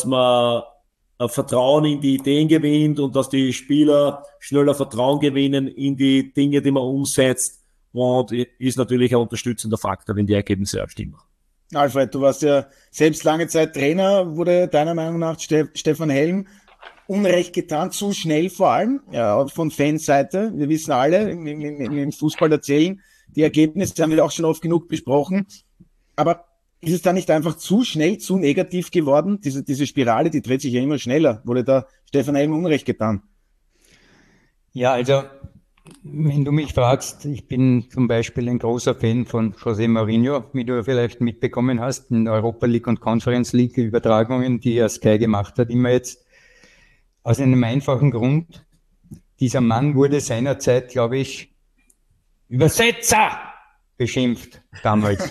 C: Vertrauen in die Ideen gewinnt und dass die Spieler schneller Vertrauen gewinnen in die Dinge, die man umsetzt, und ist natürlich ein unterstützender Faktor, wenn die Ergebnisse auch stimmen.
A: Alfred, du warst ja selbst lange Zeit Trainer. Wurde deiner Meinung nach Stefan Helm Unrecht getan, zu schnell vor allem, ja, von Fanseite? Wir wissen alle, im Fußball erzählen, die Ergebnisse haben wir auch schon oft genug besprochen, aber ist es da nicht einfach zu schnell, zu negativ geworden? Diese Spirale, die dreht sich ja immer schneller. Wurde da Stefan Helm Unrecht getan?
D: Ja, also wenn du mich fragst, ich bin zum Beispiel ein großer Fan von José Mourinho, wie du vielleicht mitbekommen hast, in Europa League und Conference League Übertragungen, die er Sky gemacht hat, immer jetzt aus einem einfachen Grund. Dieser Mann wurde seinerzeit, glaube ich, Übersetzer beschimpft damals.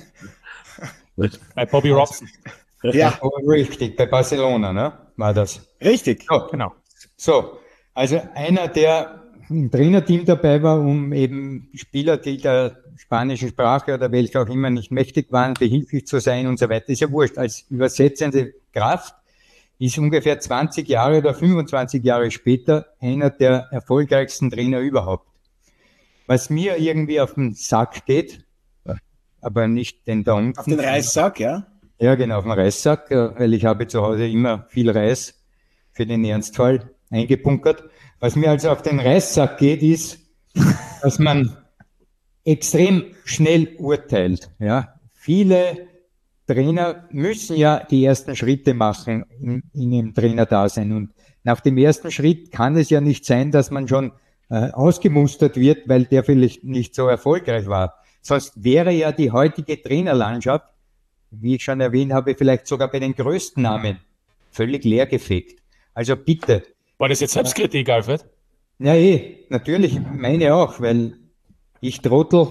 E: Bei Bobby Robson.
D: Ja, richtig, bei Barcelona, ne? War das.
A: Richtig.
D: So, genau. So, also einer, der im Trainerteam dabei war, um eben Spieler, die der spanischen Sprache oder welche auch immer nicht mächtig waren, behilflich zu sein und so weiter, ist ja wurscht. Als übersetzende Kraft ist ungefähr 20 Jahre oder 25 Jahre später einer der erfolgreichsten Trainer überhaupt. Was mir irgendwie auf den Sack geht, aber nicht den da unten.
A: Auf den Reissack, ja?
D: Ja, genau, auf den Reissack, weil ich habe zu Hause immer viel Reis für den Ernstfall eingebunkert. Was mir also auf den Reissack geht, ist, dass man extrem schnell urteilt. Ja, viele Trainer müssen ja die ersten Schritte machen in ihrem Trainerdasein. Und nach dem ersten Schritt kann es ja nicht sein, dass man schon ausgemustert wird, weil der vielleicht nicht so erfolgreich war. Sonst wäre ja die heutige Trainerlandschaft, wie ich schon erwähnt habe, vielleicht sogar bei den größten Namen völlig leergefegt. Also bitte.
E: War das jetzt Selbstkritik, Alfred?
D: Ja, natürlich, meine auch, weil ich Trottel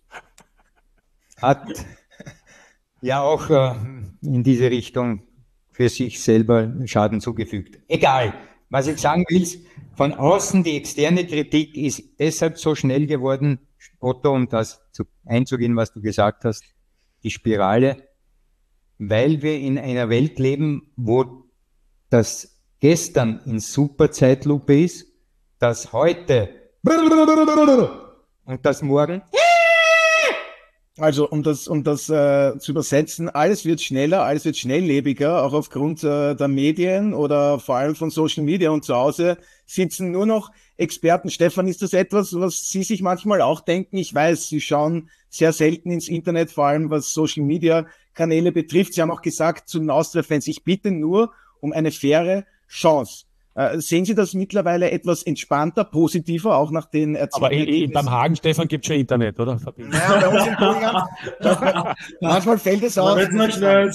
D: hat ja auch in diese Richtung für sich selber Schaden zugefügt. Egal, was ich sagen will, von außen die externe Kritik ist deshalb so schnell geworden, Otto, um das einzugehen, was du gesagt hast, die Spirale, weil wir in einer Welt leben, wo das Gestern in Superzeitlupe ist, das Heute und das Morgen
A: Also um das zu übersetzen, alles wird schneller, alles wird schnelllebiger, auch aufgrund der Medien oder vor allem von Social Media, und zu Hause sitzen nur noch Experten. Stefan, ist das etwas, was Sie sich manchmal auch denken? Ich weiß, Sie schauen sehr selten ins Internet, vor allem was Social Media Kanäle betrifft. Sie haben auch gesagt zu den Austria-Fans, ich bitte nur um eine faire Chance. Sehen Sie das mittlerweile etwas entspannter, positiver, auch nach den
E: Aber
A: Ergebnissen?
E: beim Hagen, Stefan, gibt es schon Internet, oder?
A: Naja, bei uns in Burgenland, manchmal fällt es aus.
C: Nicht mehr schnell.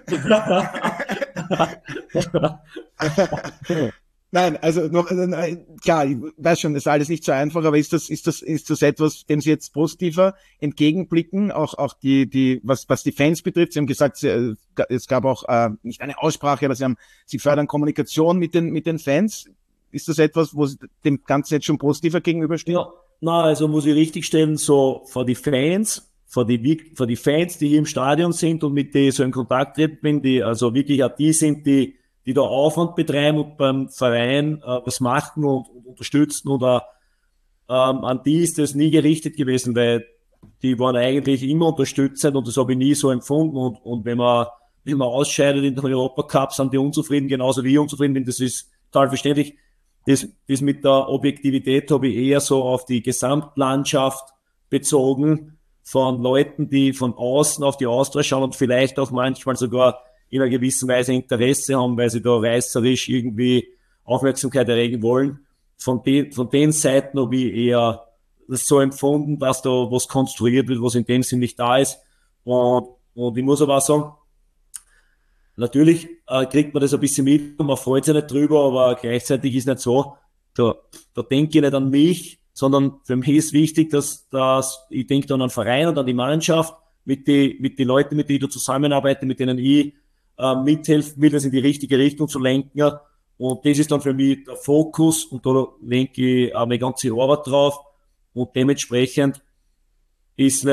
A: Nein, also noch, klar, ich weiß schon, das ist alles nicht so einfach, aber ist das etwas, dem Sie jetzt positiver entgegenblicken? Auch was die Fans betrifft. Sie haben gesagt, es gab auch nicht eine Aussprache, aber Sie fördern Kommunikation mit den Fans. Ist das etwas, wo Sie dem Ganzen jetzt schon positiver gegenüberstehen?
C: Ja, na, also muss ich richtig stellen, so für die Fans, für die Fans, die hier im Stadion sind und mit denen ich so in Kontakt treten bin, die also wirklich auch die sind, die da Aufwand betreiben und beim Verein was machen und unterstützen, oder an die ist das nie gerichtet gewesen, weil die waren eigentlich immer unterstützend und das habe ich nie so empfunden, und wenn man ausscheidet in den Europacup, sind die unzufrieden, genauso wie ich unzufrieden bin, das ist total verständlich. Das mit der Objektivität habe ich eher so auf die Gesamtlandschaft bezogen, von Leuten, die von außen auf die Austria schauen und vielleicht auch manchmal sogar in einer gewissen Weise Interesse haben, weil sie da reißerisch irgendwie Aufmerksamkeit erregen wollen. Von den Seiten habe ich eher das so empfunden, dass da was konstruiert wird, was in dem Sinn nicht da ist. Und ich muss aber auch sagen, natürlich kriegt man das ein bisschen mit und man freut sich nicht drüber, aber gleichzeitig ist nicht so, da denke ich nicht an mich, sondern für mich ist wichtig, dass ich denke dann an den Verein und an die Mannschaft, mit die Leuten, mit denen ich da zusammenarbeite, mit denen ich mithelfen will, das in die richtige Richtung zu lenken. Und das ist dann für mich der Fokus und da lenke ich auch meine ganze Arbeit drauf. Und dementsprechend ist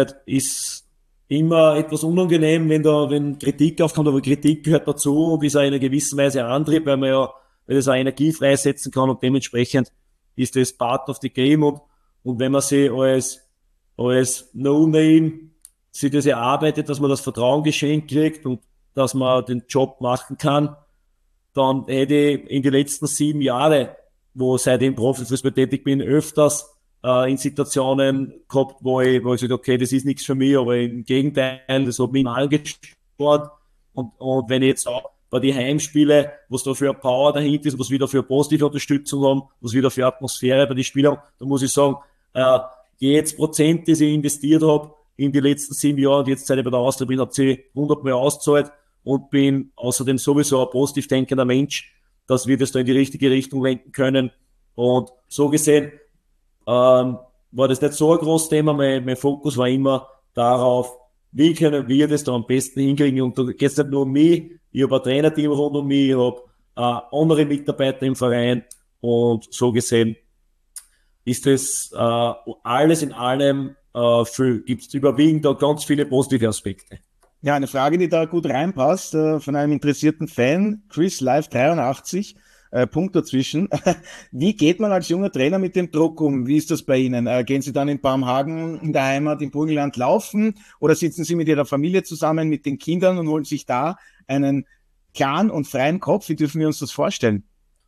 C: immer etwas unangenehm, wenn Kritik aufkommt, aber Kritik gehört dazu und ist auch in einer gewissen Weise ein Antrieb, weil das auch Energie freisetzen kann, und dementsprechend ist das part of the game, und wenn man sich als No-Name sich das erarbeitet, dass man das Vertrauen geschenkt kriegt und dass man den Job machen kann, dann hätte ich in den letzten 7 Jahren, wo seitdem Profifußball tätig bin, öfters in Situationen gehabt, wo ich sage, okay, das ist nichts für mich, aber im Gegenteil, das hat mich angespart. Und wenn ich jetzt auch bei die Heimspiele, was da für eine Power dahinter ist, was wir da für eine positive Unterstützung haben, was wir da für Atmosphäre bei den Spielern, da muss ich sagen, jedes Prozent, das ich investiert habe in die letzten 7 Jahre und jetzt seit ich bei der Austria bin, hat sich 100-mal ausgezahlt, und bin außerdem sowieso ein positiv denkender Mensch, dass wir das da in die richtige Richtung lenken können. Und so gesehen war das nicht so ein großes Thema. Mein Fokus war immer darauf, wie können wir das da am besten hinkriegen. Und da geht es nicht nur um mich, ich habe ein Trainerteam rund um mich, ich habe andere Mitarbeiter im Verein, und so gesehen ist das alles in allem, gibt es überwiegend da ganz viele positive Aspekte.
A: Ja, eine Frage, die da gut reinpasst, von einem interessierten Fan, Chris Live 83, Punkt dazwischen. Wie geht man als junger Trainer mit dem Druck um? Wie ist das bei Ihnen? Gehen Sie dann in Barmhagen in der Heimat im Burgenland laufen, oder sitzen Sie mit Ihrer Familie zusammen, mit den Kindern, und holen sich da einen klaren und freien Kopf? Wie dürfen wir uns das vorstellen?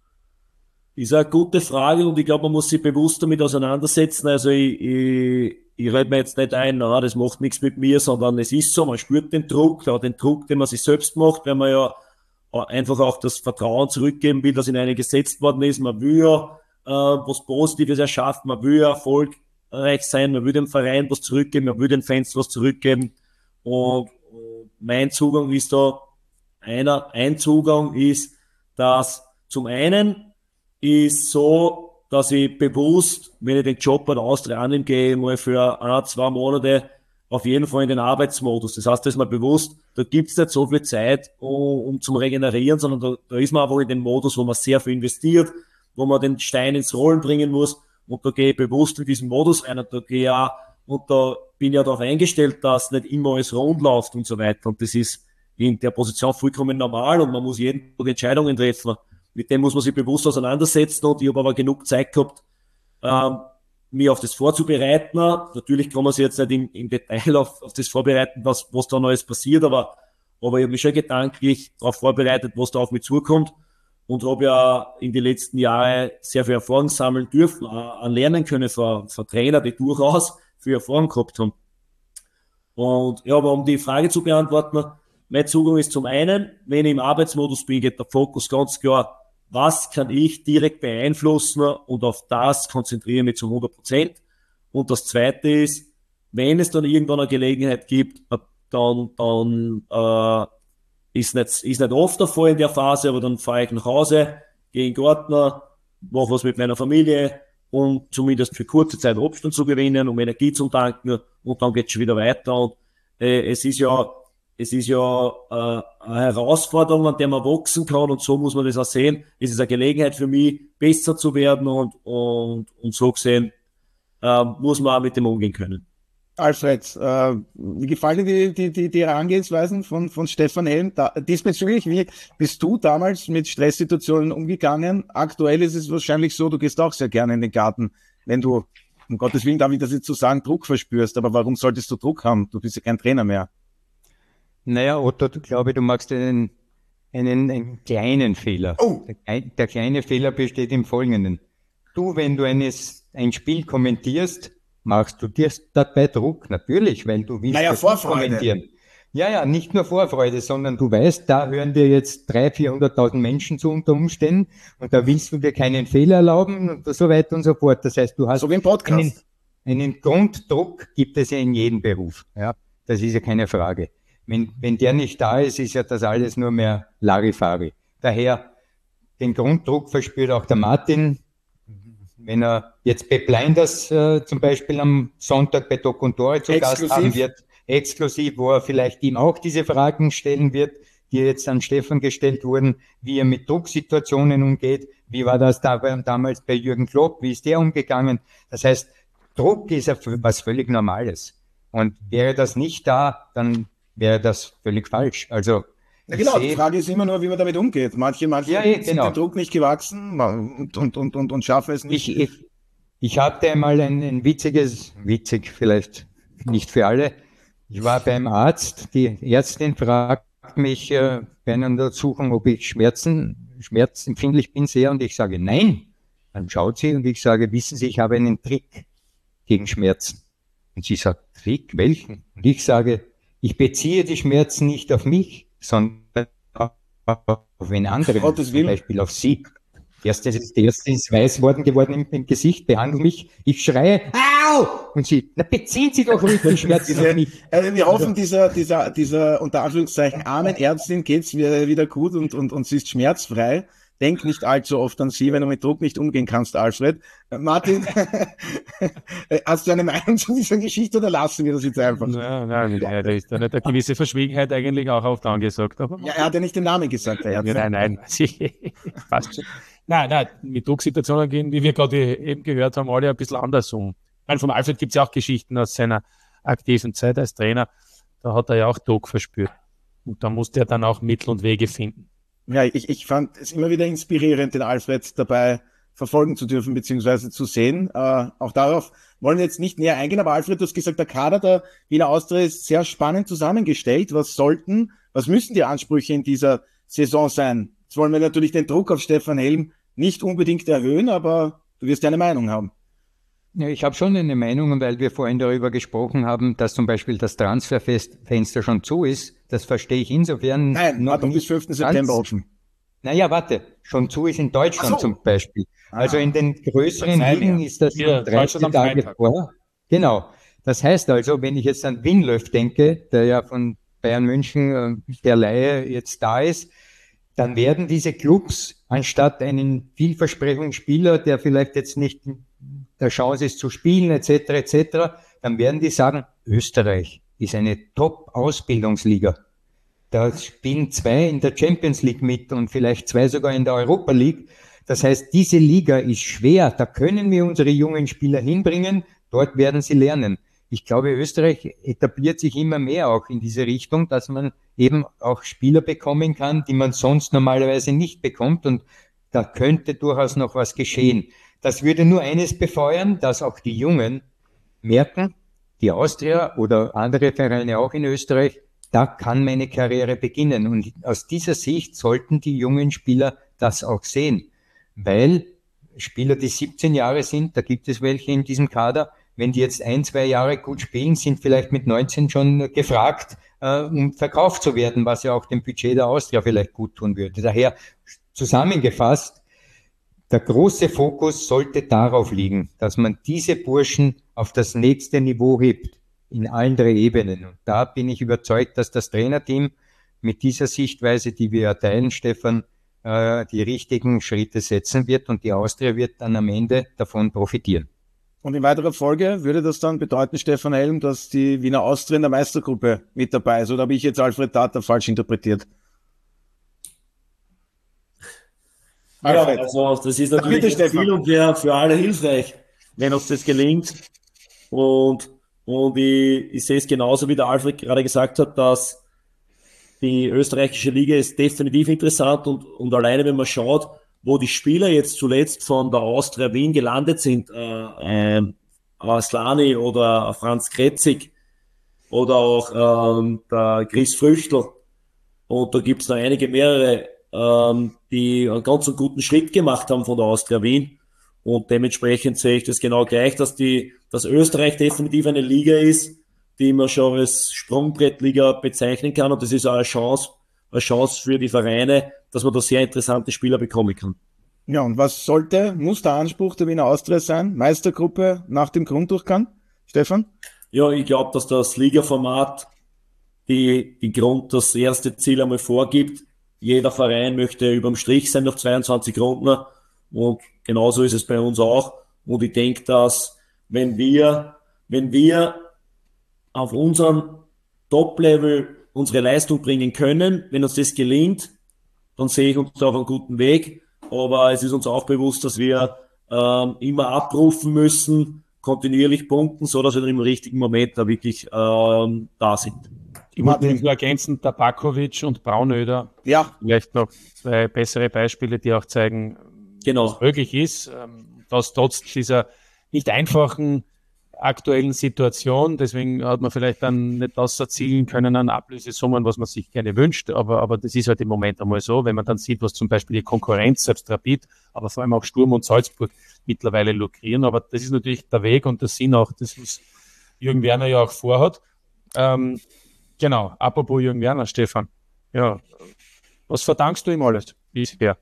C: Ist eine gute Frage, und ich glaube, man muss sich bewusst damit auseinandersetzen. Also ich rede mir jetzt nicht ein, das macht nichts mit mir, sondern es ist so, man spürt den Druck, den man sich selbst macht, weil man ja einfach auch das Vertrauen zurückgeben will, das in einen gesetzt worden ist. Man will ja was Positives erschaffen, man will ja erfolgreich sein, man will dem Verein was zurückgeben, man will den Fans was zurückgeben. Und mein Zugang ist da, ein Zugang ist, dass zum einen ist so, dass ich bewusst, wenn ich den Job bei der Austria annehme, gehe, mal für 1-2 Monate auf jeden Fall in den Arbeitsmodus. Das heißt, da ist mir bewusst, da gibt's nicht so viel Zeit, um zum Regenerieren, sondern da ist man einfach in den Modus, wo man sehr viel investiert, wo man den Stein ins Rollen bringen muss, und da gehe ich bewusst in diesen Modus rein, und da gehe ich auch, und da bin ich ja darauf eingestellt, dass nicht immer alles rund läuft und so weiter, und das ist in der Position vollkommen normal, und man muss jeden Tag Entscheidungen treffen. Mit dem muss man sich bewusst auseinandersetzen, und ich habe aber genug Zeit gehabt, mich auf das vorzubereiten. Natürlich kann man sich jetzt nicht im Detail auf das vorbereiten, was da noch alles passiert, aber ich habe mich schon gedanklich darauf vorbereitet, was da auf mich zukommt und habe ja in den letzten Jahren sehr viel Erfahrung sammeln dürfen, lernen können von Trainern, die durchaus viel Erfahrung gehabt haben. Und ja, aber um die Frage zu beantworten, mein Zugang ist zum einen, wenn ich im Arbeitsmodus bin, geht der Fokus ganz klar, was kann ich direkt beeinflussen und auf das konzentriere ich mich zu 100%. Und das zweite ist, wenn es dann irgendwann eine Gelegenheit gibt, dann ist nicht oft der Fall in der Phase, aber dann fahre ich nach Hause, gehe in den Garten, mache was mit meiner Familie, um zumindest für kurze Zeit Abstand zu gewinnen, um Energie zu tanken und dann geht's schon wieder weiter. Und es ist ja eine Herausforderung, an der man wachsen kann und so muss man das auch sehen. Es ist eine Gelegenheit für mich, besser zu werden und so gesehen muss man auch mit dem umgehen können.
A: Alfred, wie gefallen dir die Herangehensweisen von Stefan Helm? Diesbezüglich, wie bist du damals mit Stresssituationen umgegangen? Aktuell ist es wahrscheinlich so, du gehst auch sehr gerne in den Garten, wenn du, um Gottes Willen darf ich das jetzt so sagen, Druck verspürst. Aber warum solltest du Druck haben? Du bist ja kein Trainer mehr.
D: Naja, Otto, ich glaube, du machst einen kleinen Fehler.
A: Oh.
D: Der kleine Fehler besteht im Folgenden. Du, wenn du ein Spiel kommentierst, machst du dir dabei Druck, natürlich, weil du willst
A: Vorfreude
D: kommentieren. Ja, nicht nur Vorfreude, sondern du weißt, da hören dir jetzt 300.000, 400.000 Menschen zu unter Umständen und da willst du dir keinen Fehler erlauben und so weiter und so fort. Das heißt, du hast
A: so wie im Podcast.
D: Einen Grunddruck gibt es ja in jedem Beruf. Ja, das ist ja keine Frage. Wenn der nicht da ist, ist ja das alles nur mehr Larifari. Daher, den Grunddruck verspürt auch der Martin, wenn er jetzt bei Blinders zum Beispiel am Sonntag bei Doc und Tore zu Gast haben wird, exklusiv, wo er vielleicht ihm auch diese Fragen stellen wird, die jetzt an Stefan gestellt wurden, wie er mit Drucksituationen umgeht, wie war das damals bei Jürgen Klopp, wie ist der umgegangen. Das heißt, Druck ist ja was völlig Normales. Und wäre das nicht da, dann wäre das völlig falsch. Also
A: ja, genau, die Frage ist immer nur, wie man damit umgeht. Manche sind dem Druck nicht gewachsen und schaffen es nicht.
D: Ich hatte einmal ein witzig witzig nicht für alle. Ich war beim Arzt, die Ärztin fragt mich bei einer Untersuchung, ob ich schmerzempfindlich bin sehr und ich sage nein. Dann schaut sie und ich sage, wissen Sie, ich habe einen Trick gegen Schmerzen. Und sie sagt, Trick, welchen? Und ich sage, ich beziehe die Schmerzen nicht auf mich, sondern auf einen anderen, zum Beispiel auf Sie. Der erste ist weiß geworden im Gesicht, behandelt mich, ich schreie, au! Und sie, na beziehen Sie doch ruhig die Schmerzen auf mich.
A: Wir hoffen, dieser unter Anführungszeichen armen Ärztin geht's wieder gut und sie ist schmerzfrei. Denk nicht allzu oft an sie, wenn du mit Druck nicht umgehen kannst, Alfred. Martin, hast du eine Meinung zu dieser Geschichte oder lassen wir das jetzt einfach?
E: Nein, da ist da nicht eine gewisse Verschwiegenheit eigentlich auch oft angesagt. Aber
A: ja, er hat ja nicht den Namen gesagt, der Ärzte.
E: Nein. Passt schon. Nein, mit Drucksituationen gehen, wie wir gerade eben gehört haben, alle ein bisschen anders um. Ich meine, vom Alfred gibt es ja auch Geschichten aus seiner aktiven Zeit als Trainer. Da hat er ja auch Druck verspürt. Und da musste er dann auch Mittel und Wege finden.
A: Ja, ich fand es immer wieder inspirierend, den Alfred dabei verfolgen zu dürfen, beziehungsweise zu sehen. Auch darauf wollen wir jetzt nicht näher eingehen, aber Alfred, du hast gesagt, der Kader der Wiener Austria ist sehr spannend zusammengestellt. Was müssen die Ansprüche in dieser Saison sein? Jetzt wollen wir natürlich den Druck auf Stefan Helm nicht unbedingt erhöhen, aber du wirst ja eine Meinung haben.
D: Ja, ich habe schon eine Meinung, weil wir vorhin darüber gesprochen haben, dass zum Beispiel das Transferfenster schon zu ist. Das verstehe ich insofern.
A: Nein, noch bis 5. September offen.
D: Naja, warte, schon zu ist in Deutschland zum Beispiel. Also in den größeren Ligen ist das 13 Tage vor. Genau. Das heißt also, wenn ich jetzt an Winlöf denke, der ja von Bayern München der Laie jetzt da ist, dann werden diese Clubs, anstatt einen vielversprechenden Spieler, der vielleicht jetzt nicht der Chance ist zu spielen, etc., dann werden die sagen, Österreich ist eine Top-Ausbildungsliga. Da spielen 2 in der Champions League mit und vielleicht 2 sogar in der Europa League. Das heißt, diese Liga ist schwer. Da können wir unsere jungen Spieler hinbringen. Dort werden sie lernen. Ich glaube, Österreich etabliert sich immer mehr auch in diese Richtung, dass man eben auch Spieler bekommen kann, die man sonst normalerweise nicht bekommt. Und da könnte durchaus noch was geschehen. Das würde nur eines befeuern, dass auch die Jungen merken, die Austria oder andere Vereine auch in Österreich, da kann meine Karriere beginnen. Und aus dieser Sicht sollten die jungen Spieler das auch sehen, weil Spieler, die 17 Jahre sind, da gibt es welche in diesem Kader, wenn die jetzt 1-2 Jahre gut spielen, sind vielleicht mit 19 schon gefragt, um verkauft zu werden, was ja auch dem Budget der Austria vielleicht gut tun würde. Daher zusammengefasst, der große Fokus sollte darauf liegen, dass man diese Burschen auf das nächste Niveau hebt, in allen 3 Ebenen. Und da bin ich überzeugt, dass das Trainerteam mit dieser Sichtweise, die wir ja teilen, Stefan, die richtigen Schritte setzen wird und die Austria wird dann am Ende davon profitieren.
A: Und in weiterer Folge würde das dann bedeuten, Stefan Helm, dass die Wiener Austria in der Meistergruppe mit dabei ist? Oder habe ich jetzt Alfred Tata falsch interpretiert?
C: Ja, also das ist natürlich ein Ziel und wäre für alle hilfreich, wenn uns das gelingt. Und ich sehe es genauso, wie der Alfred gerade gesagt hat, dass die österreichische Liga ist definitiv interessant und alleine, wenn man schaut, wo die Spieler jetzt zuletzt von der Austria Wien gelandet sind, Aslani oder Franz Kretzig oder auch der Chris Früchtl, und da gibt es noch einige mehrere, die einen ganz guten Schritt gemacht haben von der Austria Wien, und dementsprechend sehe ich das genau gleich, dass Österreich definitiv eine Liga ist, die man schon als Sprungbrettliga bezeichnen kann, und das ist auch eine Chance für die Vereine, dass man da sehr interessante Spieler bekommen kann.
A: Ja, und muss der Anspruch der Wiener Austria sein? Meistergruppe nach dem Grunddurchgang? Stefan?
C: Ja, ich glaube, dass das Ligaformat das erste Ziel einmal vorgibt. Jeder Verein möchte überm Strich sein nach 22 Runden, und genauso ist es bei uns auch. Und ich denke, dass wenn wir auf unserem Top-Level unsere Leistung bringen können, wenn uns das gelingt, dann sehe ich uns auf einem guten Weg. Aber es ist uns auch bewusst, dass wir immer abrufen müssen, kontinuierlich punkten, so dass wir im richtigen Moment da wirklich da sind.
E: Ich wollte nur ergänzen, Tabakovic und Braunöder.
A: Ja.
E: Vielleicht noch 2 bessere Beispiele, die auch zeigen, was möglich ist, dass trotz dieser nicht einfachen aktuellen Situation, deswegen hat man vielleicht dann nicht das erzielen können an Ablösesummen, was man sich gerne wünscht, aber das ist halt im Moment einmal so, wenn man dann sieht, was zum Beispiel die Konkurrenz, selbst Rapid, aber vor allem auch Sturm und Salzburg mittlerweile lukrieren, aber das ist natürlich der Weg und der Sinn auch, das was Jürgen Werner ja auch vorhat. Genau, apropos Jürgen Werner, Stefan, ja, was verdankst du ihm alles bisher?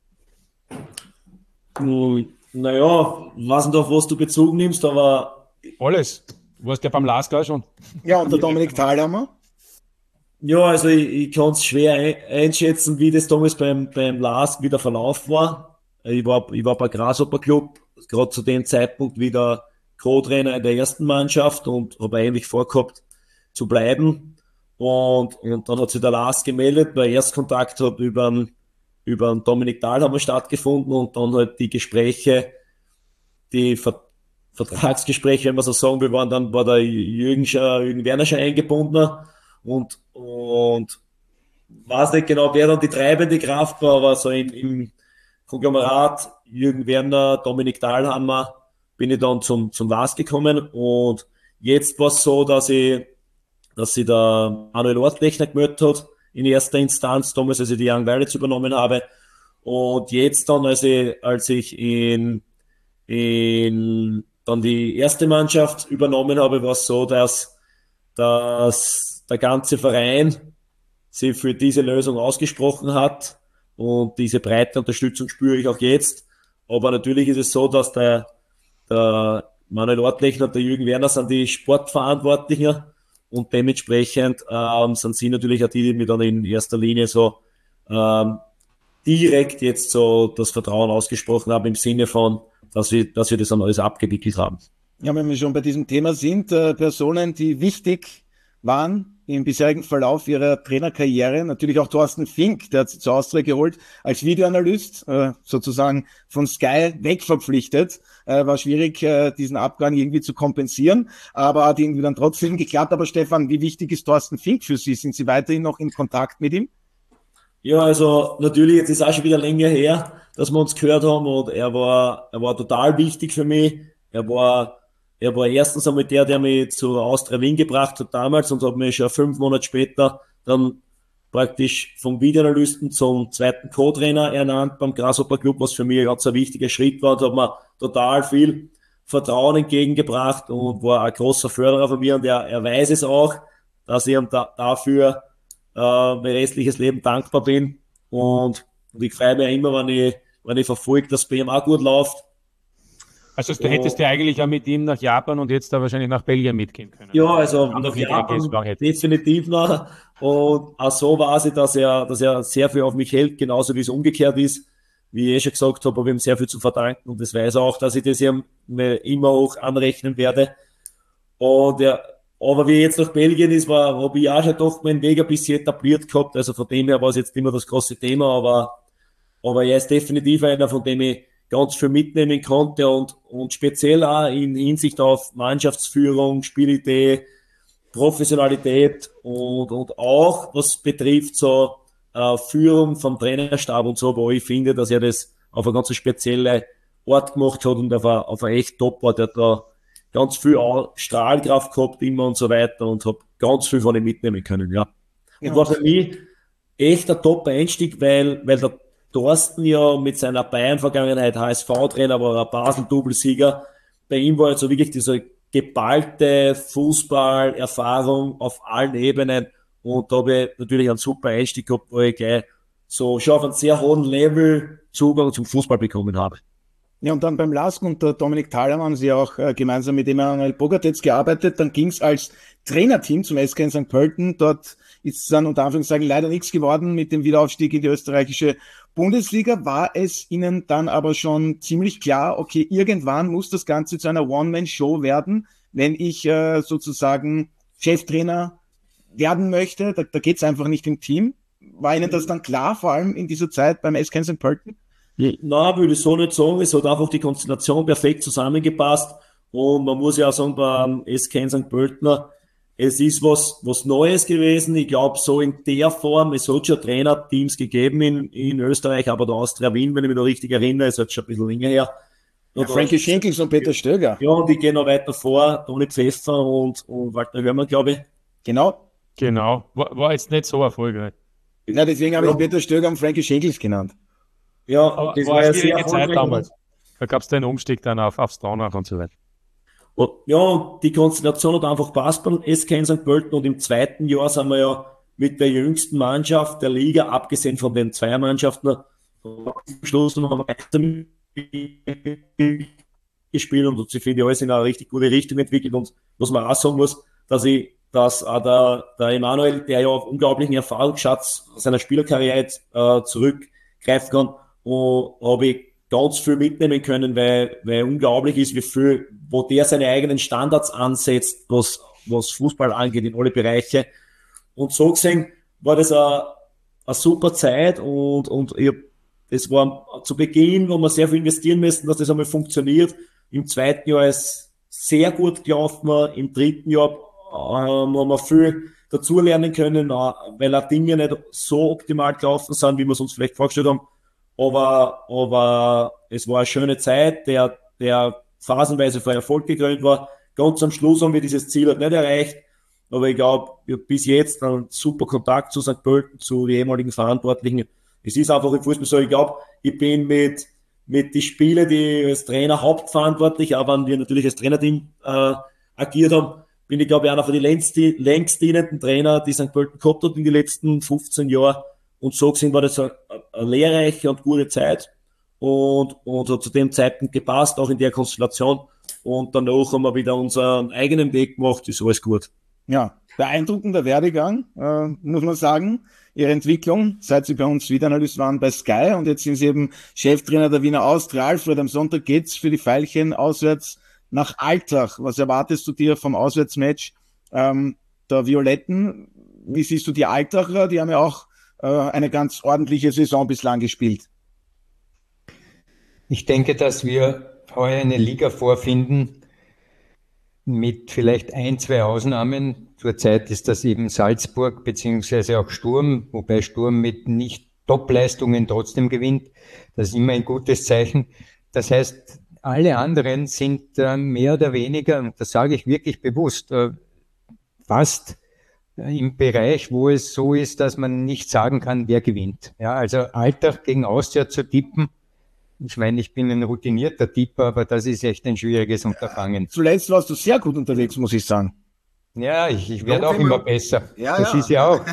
C: Naja, weiß nicht, auf was du Bezug nimmst, aber
E: alles. Du warst ja beim Lasker schon.
A: Ja, und der Dominik Thalhammer?
C: Ja, also ich kann es schwer einschätzen, wie das damals beim Lask wieder Verlauf war. Ich war bei Grasshopper Club, gerade zu dem Zeitpunkt wieder Co-Trainer in der ersten Mannschaft und habe eigentlich vorgehabt zu bleiben. Und dann hat sich der Lask gemeldet, weil Erstkontakt hat über den Dominik Thalhammer stattgefunden und dann halt die Gespräche, die Vertragsgespräche, wenn man so sagen will, war der Jürgen Werner schon eingebunden und weiß nicht genau, wer dann die treibende Kraft war, aber so im Konglomerat Jürgen Werner, Dominik Thalhammer bin ich dann zum LASK gekommen, und jetzt war es so, dass sich der Manuel Ortlechner gemeldet hat in erster Instanz, damals, als ich die Young Violets übernommen habe, und jetzt dann, als ich dann die erste Mannschaft übernommen habe, war es so, dass der ganze Verein sich für diese Lösung ausgesprochen hat, und diese breite Unterstützung spüre ich auch jetzt. Aber natürlich ist es so, dass der Manuel Ortlechner und der Jürgen Werner sind die Sportverantwortlichen, und dementsprechend sind sie natürlich auch die mir dann in erster Linie so direkt jetzt so das Vertrauen ausgesprochen haben, im Sinne von, dass wir das dann alles abgewickelt haben.
A: Ja, wenn wir schon bei diesem Thema sind, Personen, die wichtig waren im bisherigen Verlauf ihrer Trainerkarriere, natürlich auch Thorsten Fink, der hat sich zu Austria geholt als Videoanalyst, sozusagen von Sky wegverpflichtet. War schwierig, diesen Abgang irgendwie zu kompensieren, aber hat irgendwie dann trotzdem geklappt. Aber Stefan, wie wichtig ist Thorsten Fink für Sie? Sind Sie weiterhin noch in Kontakt mit ihm?
C: Ja, also natürlich, jetzt ist auch schon wieder länger her, dass wir uns gehört haben und er war total wichtig für mich. Er war erstens einmal der mich zu Austria Wien gebracht hat damals und hat mich schon 5 Monate später dann praktisch vom Videoanalysten zum zweiten Co-Trainer ernannt beim Grasshopper Club, was für mich ein ganz ein wichtiger Schritt war und hat mir total viel Vertrauen entgegengebracht und war ein großer Förderer von mir und er weiß es auch, dass ich ihm dafür mein restliches Leben dankbar bin. Und ich freue mich immer, wenn ich verfolge, dass es bei ihm auch gut läuft.
E: Also du hättest ja eigentlich auch mit ihm nach Japan und jetzt da wahrscheinlich nach Belgien mitgehen können.
C: Ja, also
E: Kann
C: nach
E: doch nicht eingehen, so lange
C: Japan
E: hätte.
C: definitiv noch. Und auch so weiß ich, dass er sehr viel auf mich hält, genauso wie es umgekehrt ist. Wie ich schon gesagt habe, habe ich ihm sehr viel zu verdanken. Und das weiß er auch, dass ich das ihm immer auch anrechnen werde. Und ja, aber wie jetzt nach Belgien ist, habe ich auch schon doch meinen Weg ein bisschen etabliert gehabt. Also von dem her war es jetzt immer das große Thema, aber er ist definitiv einer, von dem ich ganz viel mitnehmen konnte und speziell auch in Hinsicht auf Mannschaftsführung, Spielidee, Professionalität und auch was betrifft so Führung vom Trainerstab und so, wo ich finde, dass er das auf eine ganz spezielle Art gemacht hat und auf eine echt Top-Art. Er hat da ganz viel Strahlkraft gehabt immer und so weiter und habe ganz viel von ihm mitnehmen können, ja. Und war für mich echt ein Top-Einstieg, weil der Thorsten ja mit seiner Bayern-Vergangenheit HSV-Trainer war, ein Basel-Doublesieger. Bei ihm war also wirklich diese geballte Fußballerfahrung auf allen Ebenen und da habe ich natürlich einen super Einstieg gehabt, wo ich gleich so schon auf einem sehr hohen Level Zugang zum Fußball bekommen habe.
A: Ja, und dann beim LASK und der Dominik Thaler haben sie auch gemeinsam mit Emanuel Bogartetz gearbeitet. Dann ging es als Trainerteam zum SK in St. Pölten. Dort ist es dann unter Anführungszeichen leider nichts geworden mit dem Wiederaufstieg in die österreichische Bundesliga. War es Ihnen dann aber schon ziemlich klar, okay, irgendwann muss das Ganze zu einer One-Man-Show werden, wenn ich sozusagen Cheftrainer werden möchte? Da geht es einfach nicht im Team. War Ihnen das dann klar, vor allem in dieser Zeit beim SK in St. Pölten?
C: Na, würde ich so nicht sagen. Es hat einfach die Konstellation perfekt zusammengepasst. Und man muss ja auch sagen, beim SK in St. Pöltener, es ist was Neues gewesen. Ich glaube, so in der Form, es hat schon Trainerteams gegeben in Österreich, aber der Austria Wien, wenn ich mich noch richtig erinnere, ist jetzt schon ein bisschen länger her.
A: Ja, Frankie Schenkels und Peter Stöger.
C: Ja, und die gehen noch weiter vor, Toni Pfeffer und Walter Hörmann, glaube ich.
A: Genau.
E: Genau. War jetzt nicht so erfolgreich.
A: Na, deswegen habe ich Peter Stöger und Frankie Schenkels genannt.
C: Ja,
E: Aber
C: das
E: war
C: war
E: eine
C: ja sehr
E: schwierige Zeit
C: erfolgreich.
E: damals. Da gab es den Umstieg dann aufs Traunach und so weiter.
C: Ja, und die Konstellation hat einfach passt beim SK in St. Pölten und im zweiten Jahr sind wir ja mit der jüngsten Mannschaft der Liga, abgesehen von den Zweiermannschaften, am Schluss noch weiter gespielt und hat sich, finde ich, alles in eine richtig gute Richtung entwickelt und was man auch sagen muss, dass auch der Emanuel, der ja auf unglaublichen Erfahrungsschatz seiner Spielerkarriere jetzt, zurückgreifen kann, und habe ich ganz viel mitnehmen können, weil unglaublich ist, wie viel, wo der seine eigenen Standards ansetzt, was Fußball angeht, in alle Bereiche. Und so gesehen war das eine super Zeit und das war zu Beginn, wo wir sehr viel investieren müssen, dass das einmal funktioniert. Im zweiten Jahr ist sehr gut gelaufen. Im dritten Jahr haben wir viel dazulernen können, weil auch Dinge nicht so optimal gelaufen sind, wie wir es uns vielleicht vorgestellt haben. Aber es war eine schöne Zeit, der phasenweise vor Erfolg gekrönt war. Ganz am Schluss haben wir dieses Ziel halt nicht erreicht. Aber ich glaube, bis jetzt einen super Kontakt zu St. Pölten, zu den ehemaligen Verantwortlichen. Es ist einfach im Fußball so, ich glaube, ich bin mit die Spiele, die als Trainer hauptverantwortlich, aber wenn wir natürlich als Trainerteam agiert haben, bin ich, glaube ich, einer von den längst dienenden Trainer, die St. Pölten gehabt hat in den letzten 15 Jahren. Und so gesehen war das eine lehrreiche und gute Zeit und hat zu dem Zeitpunkt gepasst, auch in der Konstellation. Und danach haben wir wieder unseren eigenen Weg gemacht, ist alles gut.
A: Ja, beeindruckender Werdegang, muss man sagen. Ihre Entwicklung, seit Sie bei uns Videoanalyst waren bei Sky und jetzt sind Sie eben Cheftrainer der Wiener Austria. Alfred, am Sonntag geht's für die Veilchen auswärts nach Altach. Was erwartest du dir vom Auswärtsmatch der Violetten? Wie siehst du die Altacher? Die haben ja auch eine ganz ordentliche Saison bislang gespielt.
D: Ich denke, dass wir heuer eine Liga vorfinden mit vielleicht ein, zwei Ausnahmen. Zurzeit ist das eben Salzburg beziehungsweise auch Sturm, wobei Sturm mit nicht Top-Leistungen trotzdem gewinnt. Das ist immer ein gutes Zeichen. Das heißt, alle anderen sind mehr oder weniger, und das sage ich wirklich bewusst, fast im Bereich, wo es so ist, dass man nicht sagen kann, wer gewinnt. Ja, also Alltag gegen Austria zu tippen, ich meine, ich bin ein routinierter Tipper, aber das ist echt ein schwieriges Unterfangen.
A: Zuletzt warst du sehr gut unterwegs, muss ich sagen.
D: Ja, ich werde auch immer besser.
A: Ja,
D: das ist ja auch.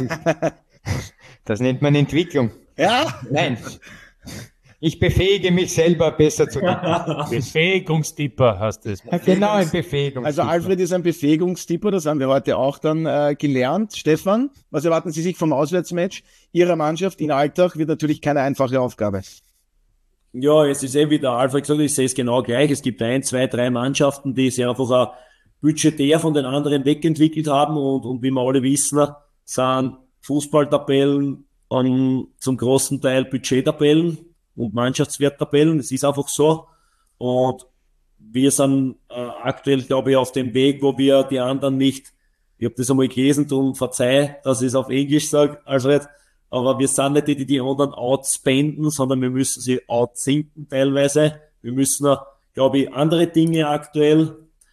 D: Das nennt man Entwicklung.
A: Ja?
D: Nein. Ich befähige mich selber, besser zu tippen.
E: Befähigungstipper heißt es.
D: Ja, genau, ein Befähigungstipper.
A: Also Alfred ist ein Befähigungstipper, das haben wir heute auch dann gelernt. Stefan, was erwarten Sie sich vom Auswärtsmatch Ihrer Mannschaft in Alltag? Wird natürlich keine einfache Aufgabe.
C: Ja, es ist wie der Alfred gesagt hat, ich sehe es genau gleich. Es gibt 1, 2, 3 Mannschaften, die sich einfach auch budgetär von den anderen wegentwickelt haben und wie wir alle wissen, sind Fußballtabellen zum großen Teil Budgettabellen und Mannschaftswerttabellen. Es ist einfach so. Und wir sind aktuell, glaube ich, auf dem Weg, wo wir die anderen nicht, ich habe das einmal gelesen und verzeih, dass ich es auf Englisch sage, Alfred, aber wir sind nicht die, die die anderen outspenden, sondern wir müssen sie outsinken teilweise. Wir müssen, glaube ich, andere Dinge aktuell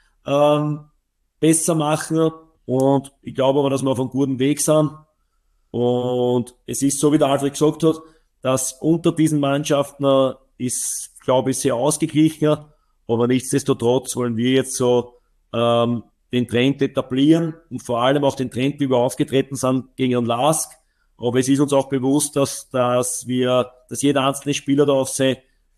C: besser machen und ich glaube aber, dass wir auf einem guten Weg sind. Und es ist so, wie der Alfred gesagt hat, dass unter diesen Mannschaften ist, glaube ich, sehr ausgeglichen, aber nichtsdestotrotz wollen wir jetzt so den Trend etablieren und vor allem auch den Trend, wie wir aufgetreten sind gegen den LASK. Aber es ist uns auch bewusst, dass jeder einzelne Spieler da auf sein